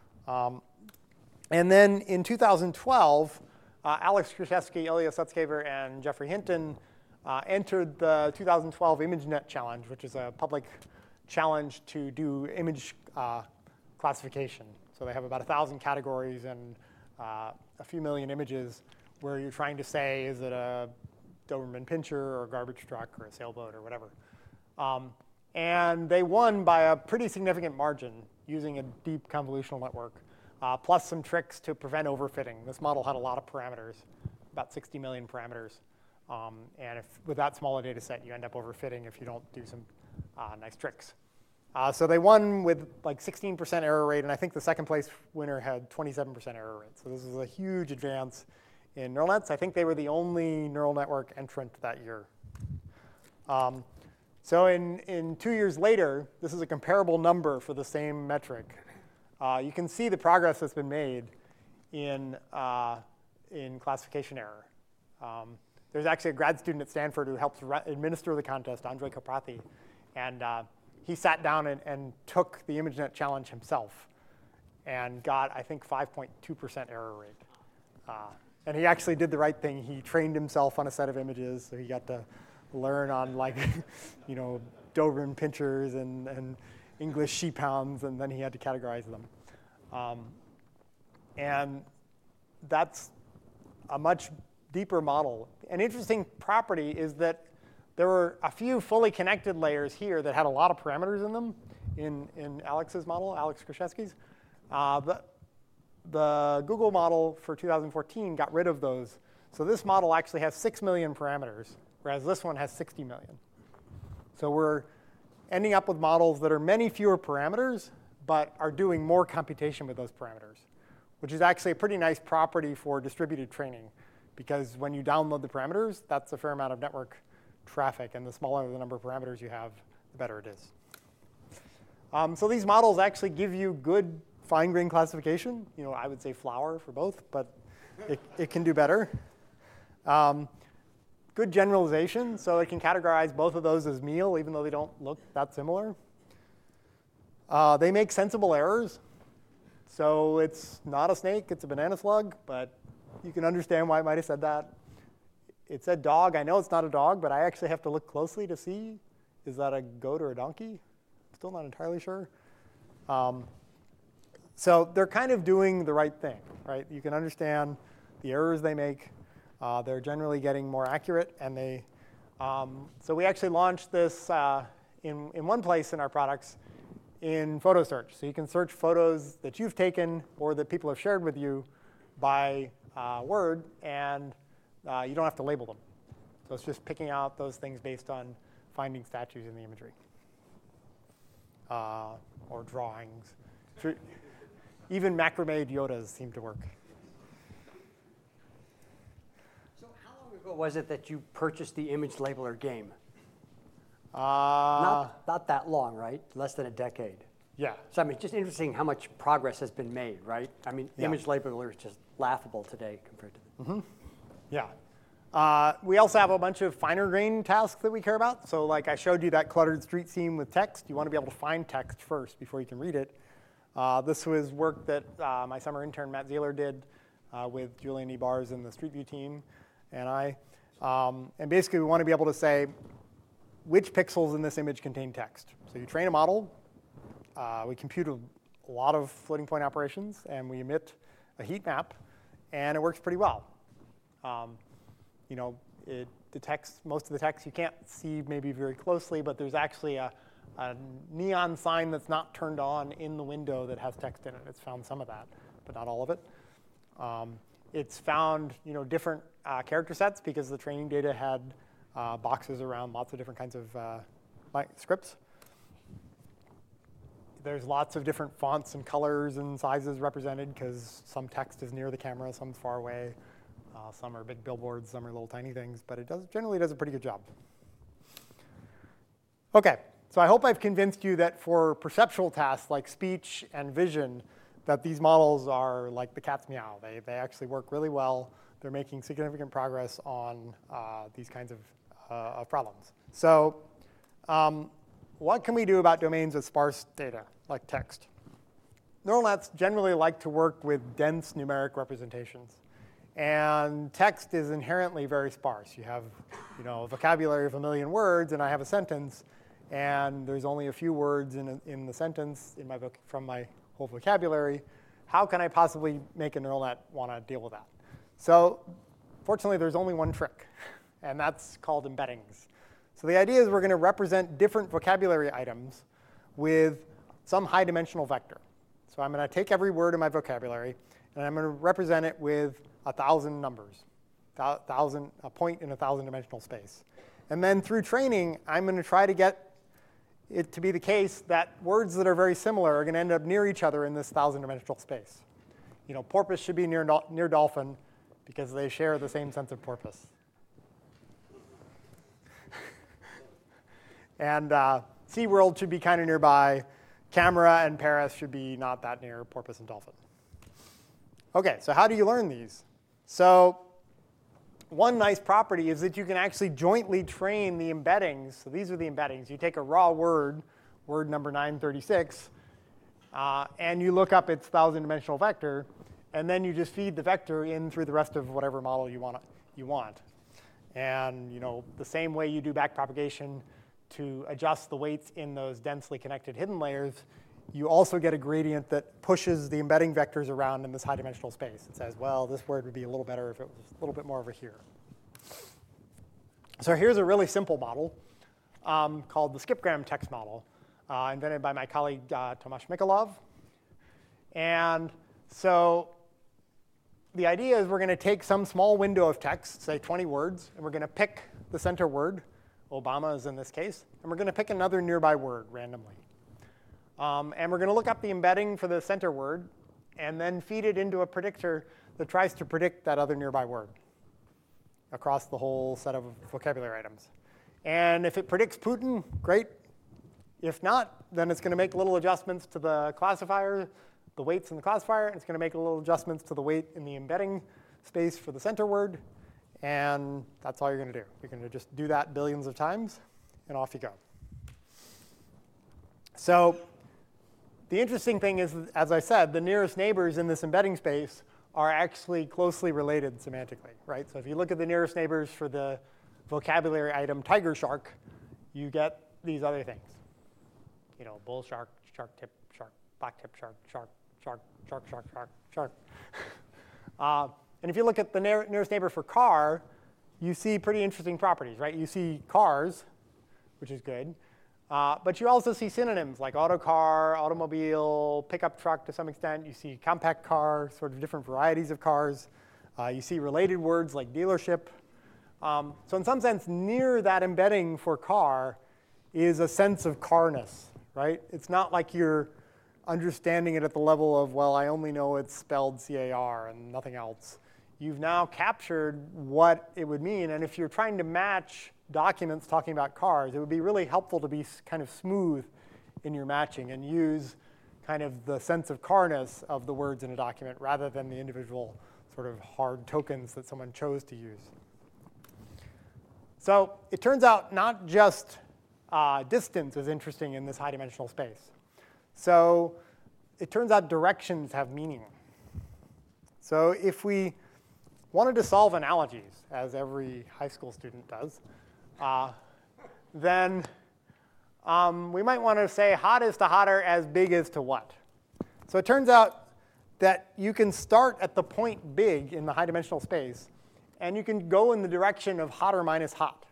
And then in 2012, Alex Krizhevsky, Ilya Sutskever, and Geoffrey Hinton entered the 2012 ImageNet Challenge, which is a public challenge to do image classification. So they have about 1,000 categories and a few million images where you're trying to say, is it a Doberman Pinscher or a garbage truck or a sailboat or whatever. And they won by a pretty significant margin using a deep convolutional network, plus some tricks to prevent overfitting. This model had a lot of parameters, about 60 million parameters. And with that small a data set, you end up overfitting if you don't do some nice tricks. So they won with like 16% error rate, and I think the second place winner had 27% error rate. So this is a huge advance in neural nets. I think they were the only neural network entrant that year. So in 2 years later, this is a comparable number for the same metric. You can see the progress that's been made in classification error. There's actually a grad student at Stanford who helps administer the contest, Andrei Kopraty, and he sat down and took the ImageNet challenge himself and got, I think, 5.2% error rate. And he actually did the right thing. He trained himself on a set of images, so he got to learn on, like, Doberman Pinschers and English sheephounds, and then he had to categorize them. And that's a much deeper model. An interesting property is that there were a few fully connected layers here that had a lot of parameters in them in Alex's model, Alex Krizhevsky's. The Google model for 2014 got rid of those. So this model actually has 6 million parameters, whereas this one has 60 million. So we're ending up with models that are many fewer parameters, but are doing more computation with those parameters, which is actually a pretty nice property for distributed training, because when you download the parameters, that's a fair amount of network traffic, and the smaller the number of parameters you have, the better it is. So these models actually give you good fine-grained classification. I would say flower for both, but it can do better. Good generalization, so it can categorize both of those as meal, even though they don't look that similar. They make sensible errors. So it's not a snake, it's a banana slug, but you can understand why it might have said that. It said dog. I know it's not a dog, but I actually have to look closely to see, is that a goat or a donkey? still not entirely sure. So they're kind of doing the right thing, right? You can understand the errors they make. They're generally getting more accurate, and so we actually launched this in one place in our products in photo search. So you can search photos that you've taken or that people have shared with you by word, and you don't have to label them. So it's just picking out those things based on finding statues in the imagery or drawings. Even macrame diodas seem to work. So how long ago was it that you purchased the image labeler game? Not that long, right? Less than a decade. Yeah. So I mean, just interesting how much progress has been made, right? I mean, Yeah. image labeler is just laughable today compared to. Yeah. We also have a bunch of finer grain tasks that we care about. So like I showed you that cluttered street scene with text. You want to be able to find text first before you can read it. This was work that my summer intern Matt Zahler did with Julian Ebars and the Street View team and I. And basically we want to be able to say which pixels in this image contain text. So you train a model. We compute a lot of floating point operations, and we emit a heat map, and it works pretty well. You know, it detects most of the text you can't see maybe very closely, but there's actually a neon sign that's not turned on in the window that has text in it. It's found some of that, but not all of it. It's found different character sets because the training data had boxes around lots of different kinds of scripts. There's lots of different fonts and colors and sizes represented because some text is near the camera, some's far away. Some are big billboards, some are little tiny things, but it generally does a pretty good job. OK, so I hope I've convinced you that for perceptual tasks like speech and vision, that these models are like the cat's meow. They actually work really well. They're making significant progress on these kinds of problems. So what can we do about domains with sparse data, like text? Neural nets generally like to work with dense numeric representations. And text is inherently very sparse. You have a vocabulary of 1 million words, and I have a sentence. And there's only a few words in the sentence from my whole vocabulary. How can I possibly make a neural net want to deal with that? So fortunately, there's only one trick, and that's called embeddings. So the idea is we're going to represent different vocabulary items with some high-dimensional vector. So I'm going to take every word in my vocabulary, and I'm going to represent it with 1,000 numbers, a point in a 1,000-dimensional space. And then through training, I'm going to try to get it to be the case that words that are very similar are going to end up near each other in this 1,000-dimensional space. Porpoise should be near dolphin because they share the same sense of porpoise. And SeaWorld should be kind of nearby. Camera and Paris should be not that near porpoise and dolphin. OK, so how do you learn these? So one nice property is that you can actually jointly train the embeddings. So these are the embeddings. You take a raw word number 936, and you look up its 1,000-dimensional vector. And then you just feed the vector in through the rest of whatever model you want. And the same way you do backpropagation to adjust the weights in those densely connected hidden layers, you also get a gradient that pushes the embedding vectors around in this high-dimensional space. It says, well, this word would be a little better if it was a little bit more over here. So here's a really simple model called the skipgram text model, invented by my colleague Tomasz Mikolov. And so the idea is we're going to take some small window of text, say 20 words, and we're going to pick the center word. Obama is in this case. And we're going to pick another nearby word randomly. And we're going to look up the embedding for the center word and then feed it into a predictor that tries to predict that other nearby word across the whole set of vocabulary items. And if it predicts Putin, great. If not, then it's going to make little adjustments to the classifier, the weights in the classifier, and it's going to make little adjustments to the weight in the embedding space for the center word. And that's all you're going to do. You're going to just do that billions of times, and off you go. So the interesting thing is, as I said, the nearest neighbors in this embedding space are actually closely related semantically, right? So if you look at the nearest neighbors for the vocabulary item tiger shark, you get these other things. bull shark, shark tip, shark, black tip shark, shark, shark, shark, shark, shark, shark. And if you look at the nearest neighbor for car, you see pretty interesting properties, right? You see cars, which is good. But you also see synonyms like autocar, automobile, pickup truck to some extent. You see compact car, sort of different varieties of cars. You see related words like dealership. So in some sense, near that embedding for car is a sense of carness, right? It's not like you're understanding it at the level of, well, I only know it's spelled C-A-R and nothing else. You've now captured what it would mean. And if you're trying to match documents talking about cars, it would be really helpful to be kind of smooth in your matching and use kind of the sense of carness of the words in a document rather than the individual sort of hard tokens that someone chose to use. So it turns out not just distance is interesting in this high-dimensional space. So it turns out directions have meaning. So if we wanted to solve analogies, as every high school student does, then we might want to say hot is to hotter as big as to what. So it turns out that you can start at the point big in the high-dimensional space, and you can go in the direction of hotter minus hot.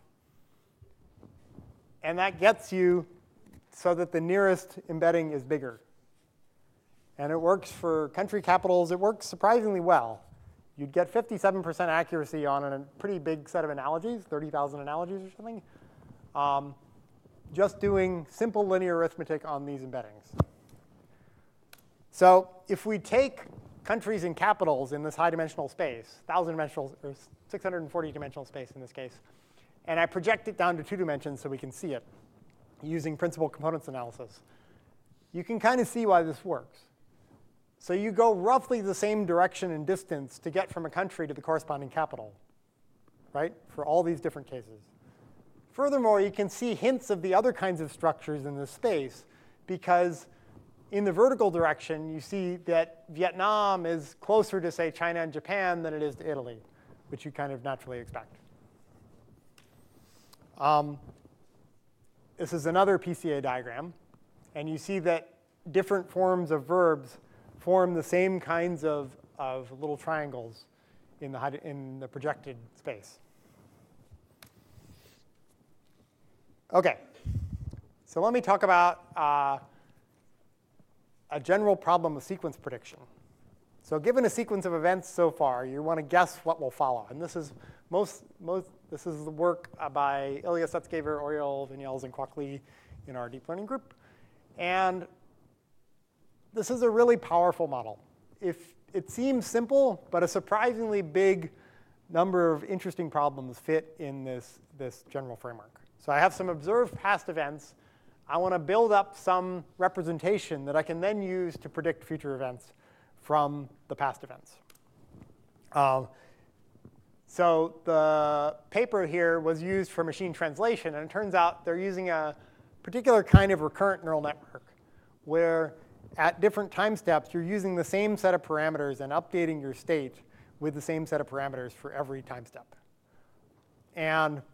And that gets you so that the nearest embedding is bigger. And it works for country capitals. It works surprisingly well. You'd get 57% accuracy on a pretty big set of analogies, 30,000 analogies or something, just doing simple linear arithmetic on these embeddings. So if we take countries and capitals in this high-dimensional space, 1,000-dimensional or 640-dimensional space in this case, and I project it down to 2 dimensions so we can see it using principal components analysis, you can kind of see why this works. So you go roughly the same direction and distance to get from a country to the corresponding capital, right, for all these different cases. Furthermore, you can see hints of the other kinds of structures in this space because in the vertical direction, you see that Vietnam is closer to, say, China and Japan than it is to Italy, which you kind of naturally expect. This is another PCA diagram. And you see that different forms of verbs form the same kinds of little triangles in the projected space. OK. So let me talk about a general problem of sequence prediction. So given a sequence of events so far, you want to guess what will follow. And this is this is the work by Ilya Sutskever, Oriol Vinyals, and Kwok Lee in our deep learning group. And this is a really powerful model. If it seems simple, but a surprisingly big number of interesting problems fit in this general framework. So I have some observed past events. I want to build up some representation that I can then use to predict future events from the past events. So the paper here was used for machine translation. And it turns out they're using a particular kind of recurrent neural network where at different time steps, you're using the same set of parameters and updating your state with the same set of parameters for every time step. And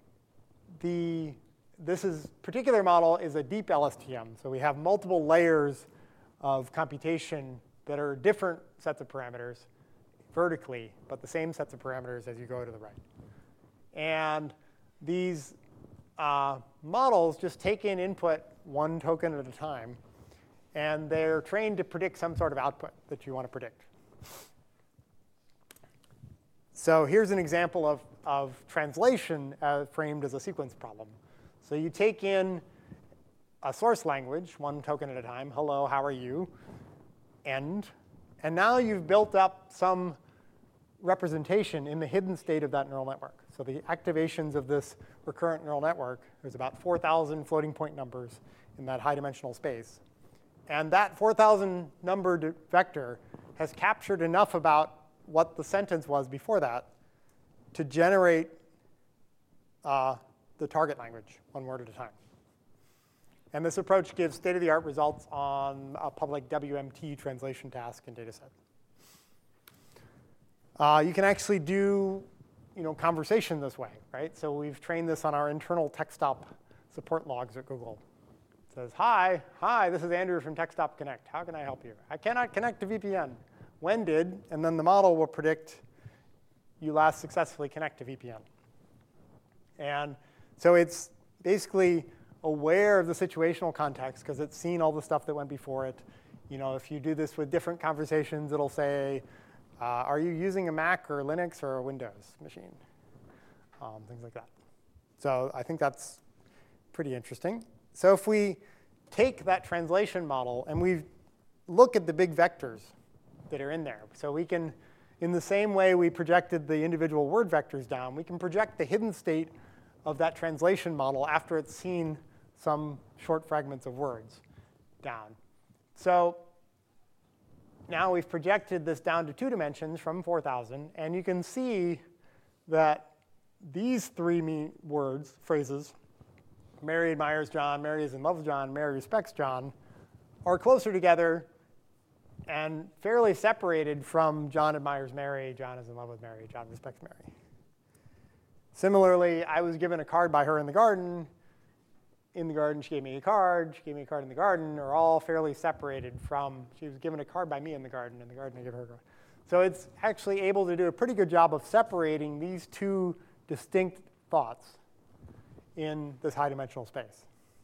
this particular model is a deep LSTM. So we have multiple layers of computation that are different sets of parameters vertically, but the same sets of parameters as you go to the right. And these models just take in input one token at a time. And they're trained to predict some sort of output that you want to predict. So here's an example of translation framed as a sequence problem. So you take in a source language, one token at a time, hello, how are you, end. And now you've built up some representation in the hidden state of that neural network. So the activations of this recurrent neural network, there's about 4,000 floating point numbers in that high-dimensional space. And that 4,000 numbered vector has captured enough about what the sentence was before that to generate the target language, one word at a time. And this approach gives state-of-the-art results on a public WMT translation task and dataset. You can actually do conversation this way, right? So we've trained this on our internal TextStop support logs at Google. says, hi, this is Andrew from TechStop Connect. How can I help you? I cannot connect to VPN. When did? And then the model will predict you last successfully connect to VPN. And so it's basically aware of the situational context because it's seen all the stuff that went before it. You know, if you do this with different conversations, it'll say, are you using a Mac or Linux or a Windows machine? Things like that. So I think that's pretty interesting. So if we take that translation model and we look at the big vectors that are in there, so we can, in the same way we projected the individual word vectors down, we can project the hidden state of that translation model after it's seen some short fragments of words down. So now we've projected this down to 2 dimensions from 4,000, and you can see that these 3 phrases, Mary admires John, Mary is in love with John, Mary respects John, are closer together and fairly separated from John admires Mary, John is in love with Mary, John respects Mary. Similarly, I was given a card by her in the garden. In the garden, she gave me a card. She gave me a card in the garden, are all fairly separated from, she was given a card by me in the garden, I gave her a card. So it's actually able to do a pretty good job of separating these 2 distinct thoughts in this high-dimensional space.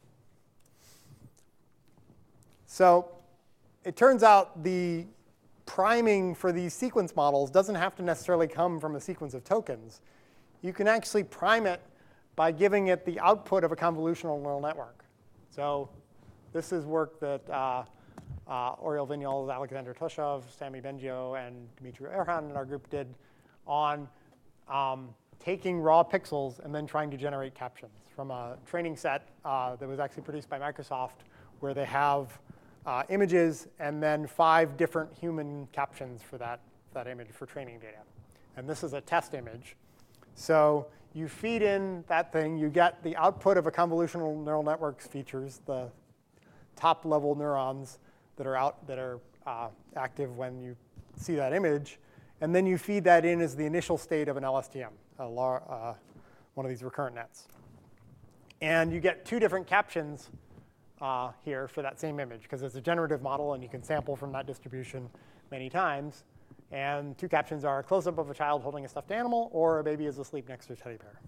So it turns out the priming for these sequence models doesn't have to necessarily come from a sequence of tokens. You can actually prime it by giving it the output of a convolutional neural network. So this is work that Oriol Vinyals, Alexander Toshov, Sami Bengio, and Dmitry Erhan in our group did on taking raw pixels and then trying to generate captions from a training set that was actually produced by Microsoft, where they have images and then 5 different human captions for that image for training data. And this is a test image. So you feed in that thing, you get the output of a convolutional neural network's features, the top-level neurons that are active when you see that image, and then you feed that in as the initial state of an LSTM, one of these recurrent nets. And you get 2 different captions here for that same image, because it's a generative model, and you can sample from that distribution many times. And 2 captions are a close-up of a child holding a stuffed animal, or a baby is asleep next to a teddy bear.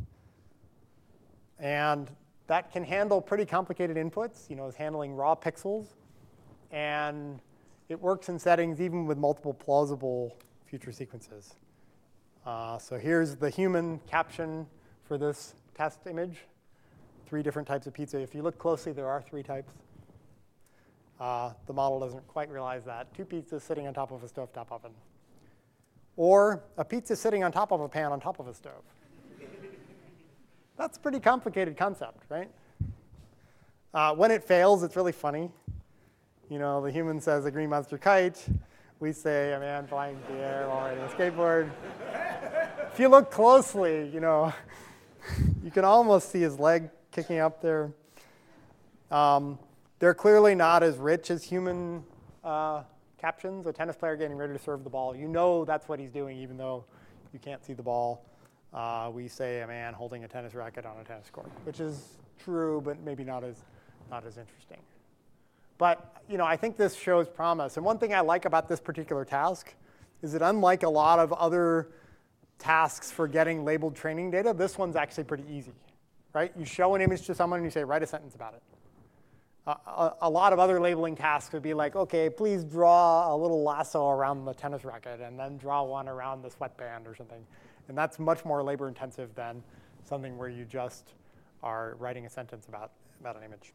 And that can handle pretty complicated inputs. You know, it's handling raw pixels. And it works in settings even with multiple plausible future sequences. So here's the human caption for this test image. 3 different types of pizza. If you look closely, there are 3 types. The model doesn't quite realize that. 2 pizzas sitting on top of a stovetop oven. Or a pizza sitting on top of a pan on top of a stove. That's a pretty complicated concept, right? When it fails, it's really funny. You know, the human says a green monster kite. We say a man flying through the air while riding a skateboard. If you look closely, you know, you can almost see his leg kicking up there. They're clearly not as rich as human captions. A tennis player getting ready to serve the ball. You know that's what he's doing, even though you can't see the ball. We say a man holding a tennis racket on a tennis court, which is true, but maybe not as interesting. But you know, I think this shows promise. And one thing I like about this particular task is that unlike a lot of other tasks for getting labeled training data, this one's actually pretty easy, right? You show an image to someone and you say, write a sentence about it. A lot of other labeling tasks would be like, OK, please draw a little lasso around the tennis racket and then draw one around the sweatband or something. And that's much more labor intensive than something where you just are writing a sentence about an image.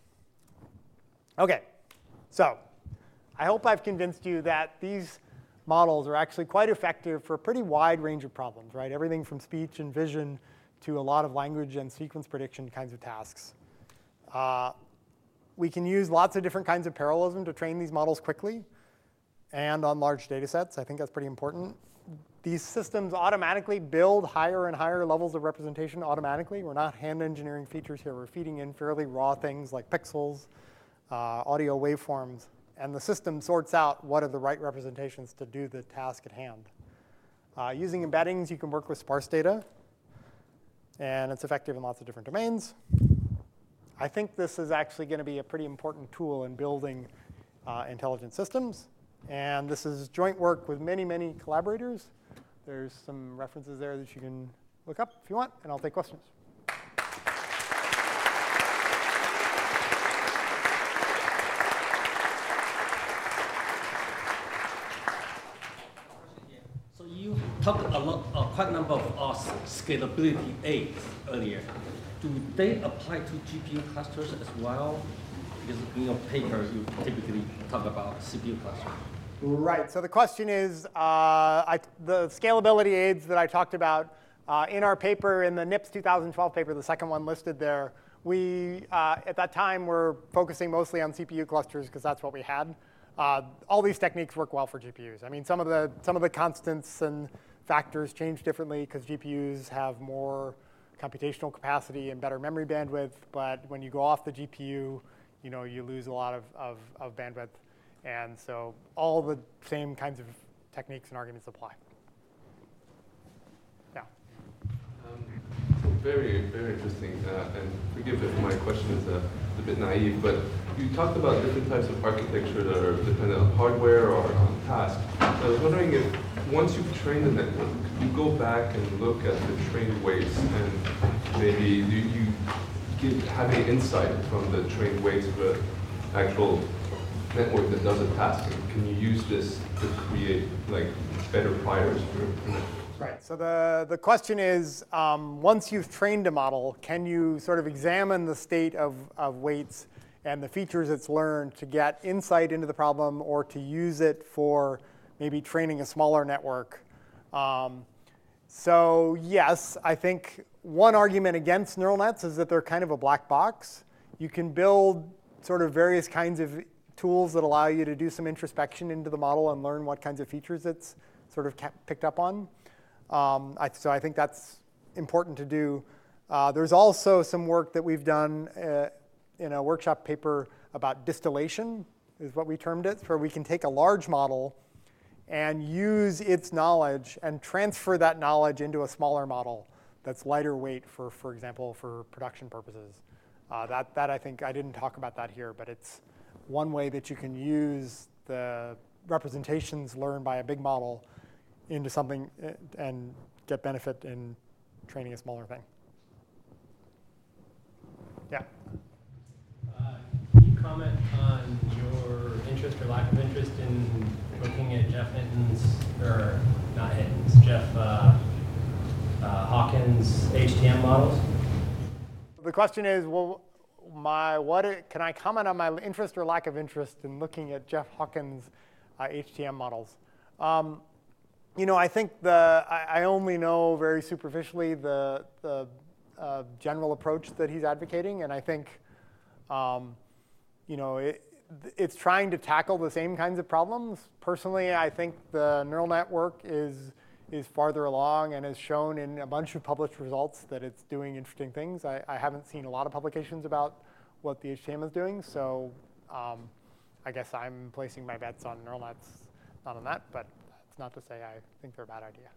OK, so I hope I've convinced you that these models are actually quite effective for a pretty wide range of problems, right? Everything from speech and vision to a lot of language and sequence prediction kinds of tasks. We can use lots of different kinds of parallelism to train these models quickly and on large data sets. I think that's pretty important. These systems automatically build higher and higher levels of representation automatically. We're not hand engineering features here. We're feeding in fairly raw things like pixels, audio waveforms, and the system sorts out what are the right representations to do the task at hand. Using embeddings, you can work with sparse data, and it's effective in lots of different domains. I think this is actually going to be a pretty important tool in building intelligent systems. And this is joint work with many, many collaborators. There's some references there that you can look up if you want, and I'll take questions. So you talked a lot, quite a number of scalability aids earlier. Do they apply to GPU clusters as well? Because in your paper, you typically talk about CPU clusters. Right. So the question is, the scalability aids that I talked about in our paper, in the NIPS 2012 paper, the second one listed there, we, at that time, were focusing mostly on CPU clusters because that's what we had. All these techniques work well for GPUs. I mean, some of the constants and factors change differently because GPUs have more computational capacity and better memory bandwidth. But when you go off the GPU, you lose a lot of bandwidth. And so all the same kinds of techniques and arguments apply. Yeah. Very, very interesting. And forgive if my question is a bit naive, but you talked about different types of architecture that are dependent on hardware or on task. So I was wondering if once you've trained the network, you go back and look at the trained weights, and maybe you have any insight from the trained weights of the actual network that does a task, and can you use this to create better priors for networks? Right. So the question is, once you've trained a model, can you sort of examine the state of weights and the features it's learned to get insight into the problem or to use it for maybe training a smaller network? So yes, I think one argument against neural nets is that they're kind of a black box. You can build sort of various kinds of tools that allow you to do some introspection into the model and learn what kinds of features it's sort of picked up on. So I think that's important to do. There's also some work that we've done in a workshop paper about distillation, is what we termed it, where we can take a large model and use its knowledge and transfer that knowledge into a smaller model that's lighter weight, for example, for production purposes. That I think, I didn't talk about that here, but it's one way that you can use the representations learned by a big model into something and get benefit in training a smaller thing. Yeah. Can you comment on your interest or lack of interest in looking at Jeff Hawkins' HTM models? The question is, well, can I comment on my interest or lack of interest in looking at Jeff Hawkins' HTM models? I think I only know very superficially the general approach that he's advocating, and I think it's trying to tackle the same kinds of problems. Personally, I think the neural network is farther along and has shown in a bunch of published results that it's doing interesting things. I haven't seen a lot of publications about what the HTM is doing, so I guess I'm placing my bets on neural nets, not on that, but that's not to say I think they're a bad idea.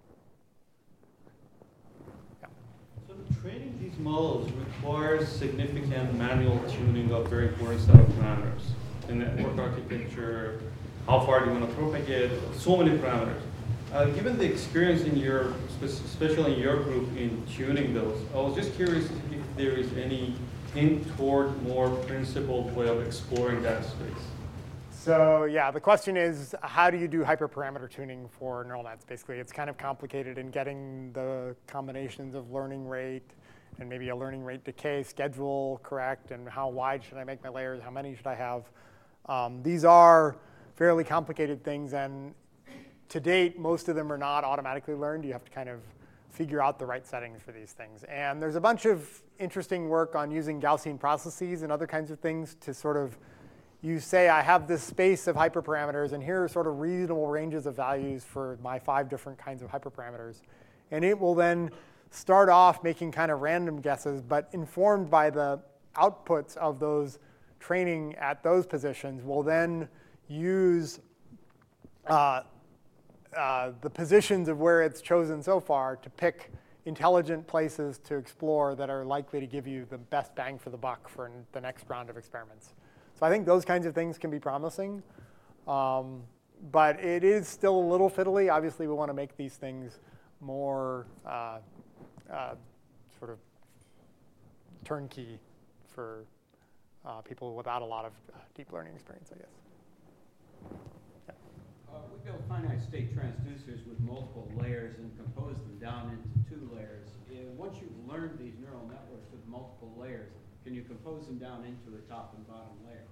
Yeah. So training these models requires significant manual tuning of very important set of parameters. The network architecture, how far do you want to propagate, so many parameters. Given the experience in especially in your group in tuning those, I was just curious if there is any hint toward more principled way of exploring that space. So yeah, the question is, how do you do hyperparameter tuning for neural nets? Basically, it's kind of complicated in getting the combinations of learning rate and maybe a learning rate decay schedule correct, and how wide should I make my layers, how many should I have? These are fairly complicated things, and to date, most of them are not automatically learned. You have to kind of figure out the right settings for these things. And there's a bunch of interesting work on using Gaussian processes and other kinds of things to sort of, you say, I have this space of hyperparameters, and here are sort of reasonable ranges of values for my 5 different kinds of hyperparameters. And it will then start off making kind of random guesses, but informed by the outputs of those training at those positions, will then use the positions of where it's chosen so far to pick intelligent places to explore that are likely to give you the best bang for the buck for the next round of experiments. So I think those kinds of things can be promising. But it is still a little fiddly. Obviously, we want to make these things more sort of turnkey for people without a lot of deep learning experience, I guess. We built finite state transducers with multiple layers and composed them down into 2 layers. Once you've learned these neural networks with multiple layers, can you compose them down into a top and bottom layer?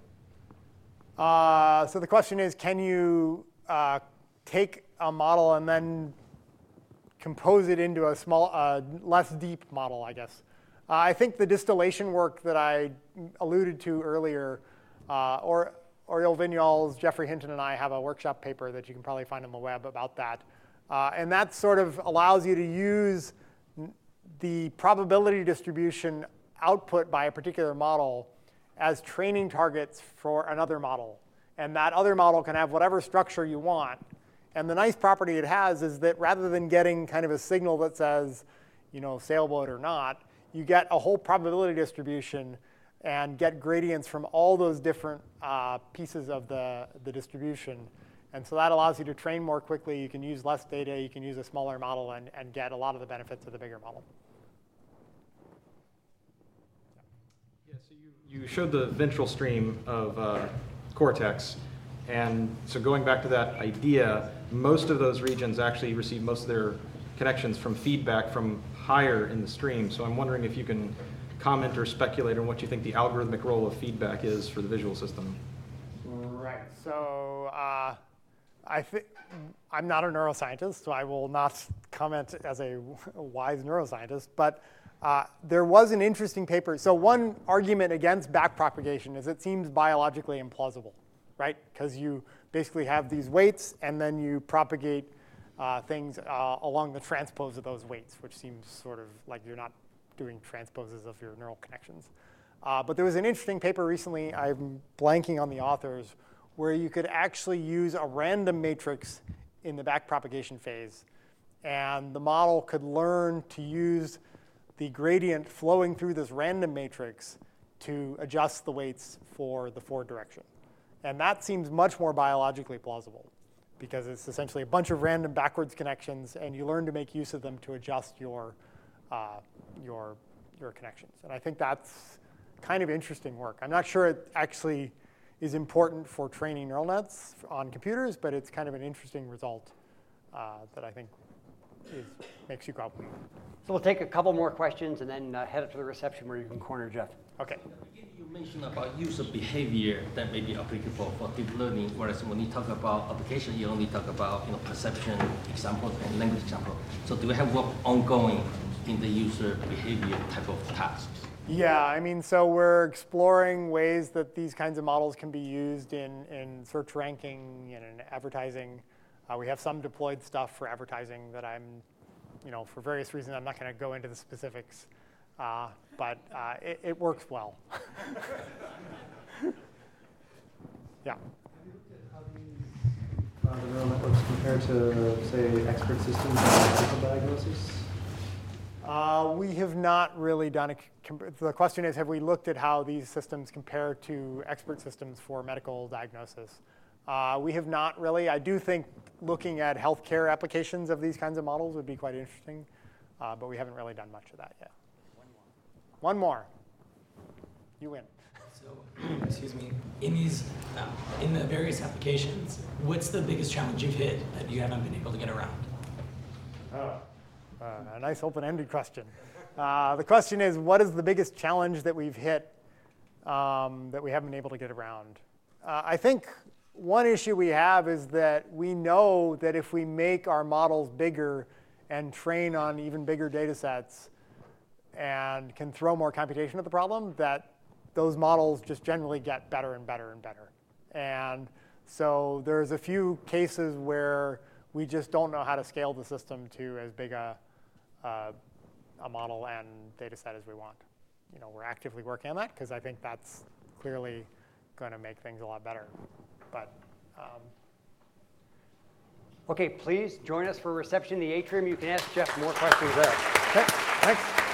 So the question is, can you take a model and then compose it into a less deep model, I guess? I think the distillation work that I alluded to earlier, Oriol Vignals, Jeffrey Hinton, and I have a workshop paper that you can probably find on the web about that. And that sort of allows you to use the probability distribution output by a particular model as training targets for another model. And that other model can have whatever structure you want. And the nice property it has is that rather than getting kind of a signal that says, sailboat or not, you get a whole probability distribution and get gradients from all those different pieces of the distribution. And so that allows you to train more quickly. You can use less data. You can use a smaller model and get a lot of the benefits of the bigger model. Yeah, so you showed the ventral stream of cortex. And so going back to that idea, most of those regions actually receive most of their connections from feedback from higher in the stream. So I'm wondering if you can comment or speculate on what you think the algorithmic role of feedback is for the visual system. Right. So I'm not a neuroscientist, so I will not comment as a wise neuroscientist. But there was an interesting paper. So one argument against backpropagation is it seems biologically implausible, right? Because you basically have these weights, and then you propagate things along the transpose of those weights, which seems sort of like you're not doing transposes of your neural connections. But there was an interesting paper recently, I'm blanking on the authors, where you could actually use a random matrix in the backpropagation phase. And the model could learn to use the gradient flowing through this random matrix to adjust the weights for the forward direction. And that seems much more biologically plausible, because it's essentially a bunch of random backwards connections, and you learn to make use of them to adjust your connections. And I think that's kind of interesting work. I'm not sure it actually is important for training neural nets on computers, but it's kind of an interesting result that I think makes you go. So we'll take a couple more questions and then head up to the reception where you can corner Jeff. OK. You mentioned about user behavior that may be applicable for deep learning, whereas when you talk about application, you only talk about perception examples and language examples. So do we have work ongoing in the user behavior type of tasks? Yeah, I mean, so we're exploring ways that these kinds of models can be used in search ranking and in advertising. We have some deployed stuff for advertising that I'm, for various reasons, I'm not going to go into the specifics. But it works well. Yeah. Have you looked at how these the neural networks compare to, say, expert systems and medical diagnosis? We have not really done a the question is, have we looked at how these systems compare to expert systems for medical diagnosis? We have not really. I do think looking at healthcare applications of these kinds of models would be quite interesting, but we haven't really done much of that yet. One more. You win. So, excuse me. In these, in the various applications, what's the biggest challenge you've hit that you haven't been able to get around? A nice open-ended question. The question is, what is the biggest challenge that we've hit that we haven't been able to get around? I think one issue we have is that we know that if we make our models bigger and train on even bigger data sets and can throw more computation at the problem, that those models just generally get better and better and better. And so there's a few cases where we just don't know how to scale the system to as big a model and data set as we want. We're actively working on that because I think that's clearly going to make things a lot better. But OK, please join us for reception in the atrium. You can ask Jeff more questions there. Okay, thanks.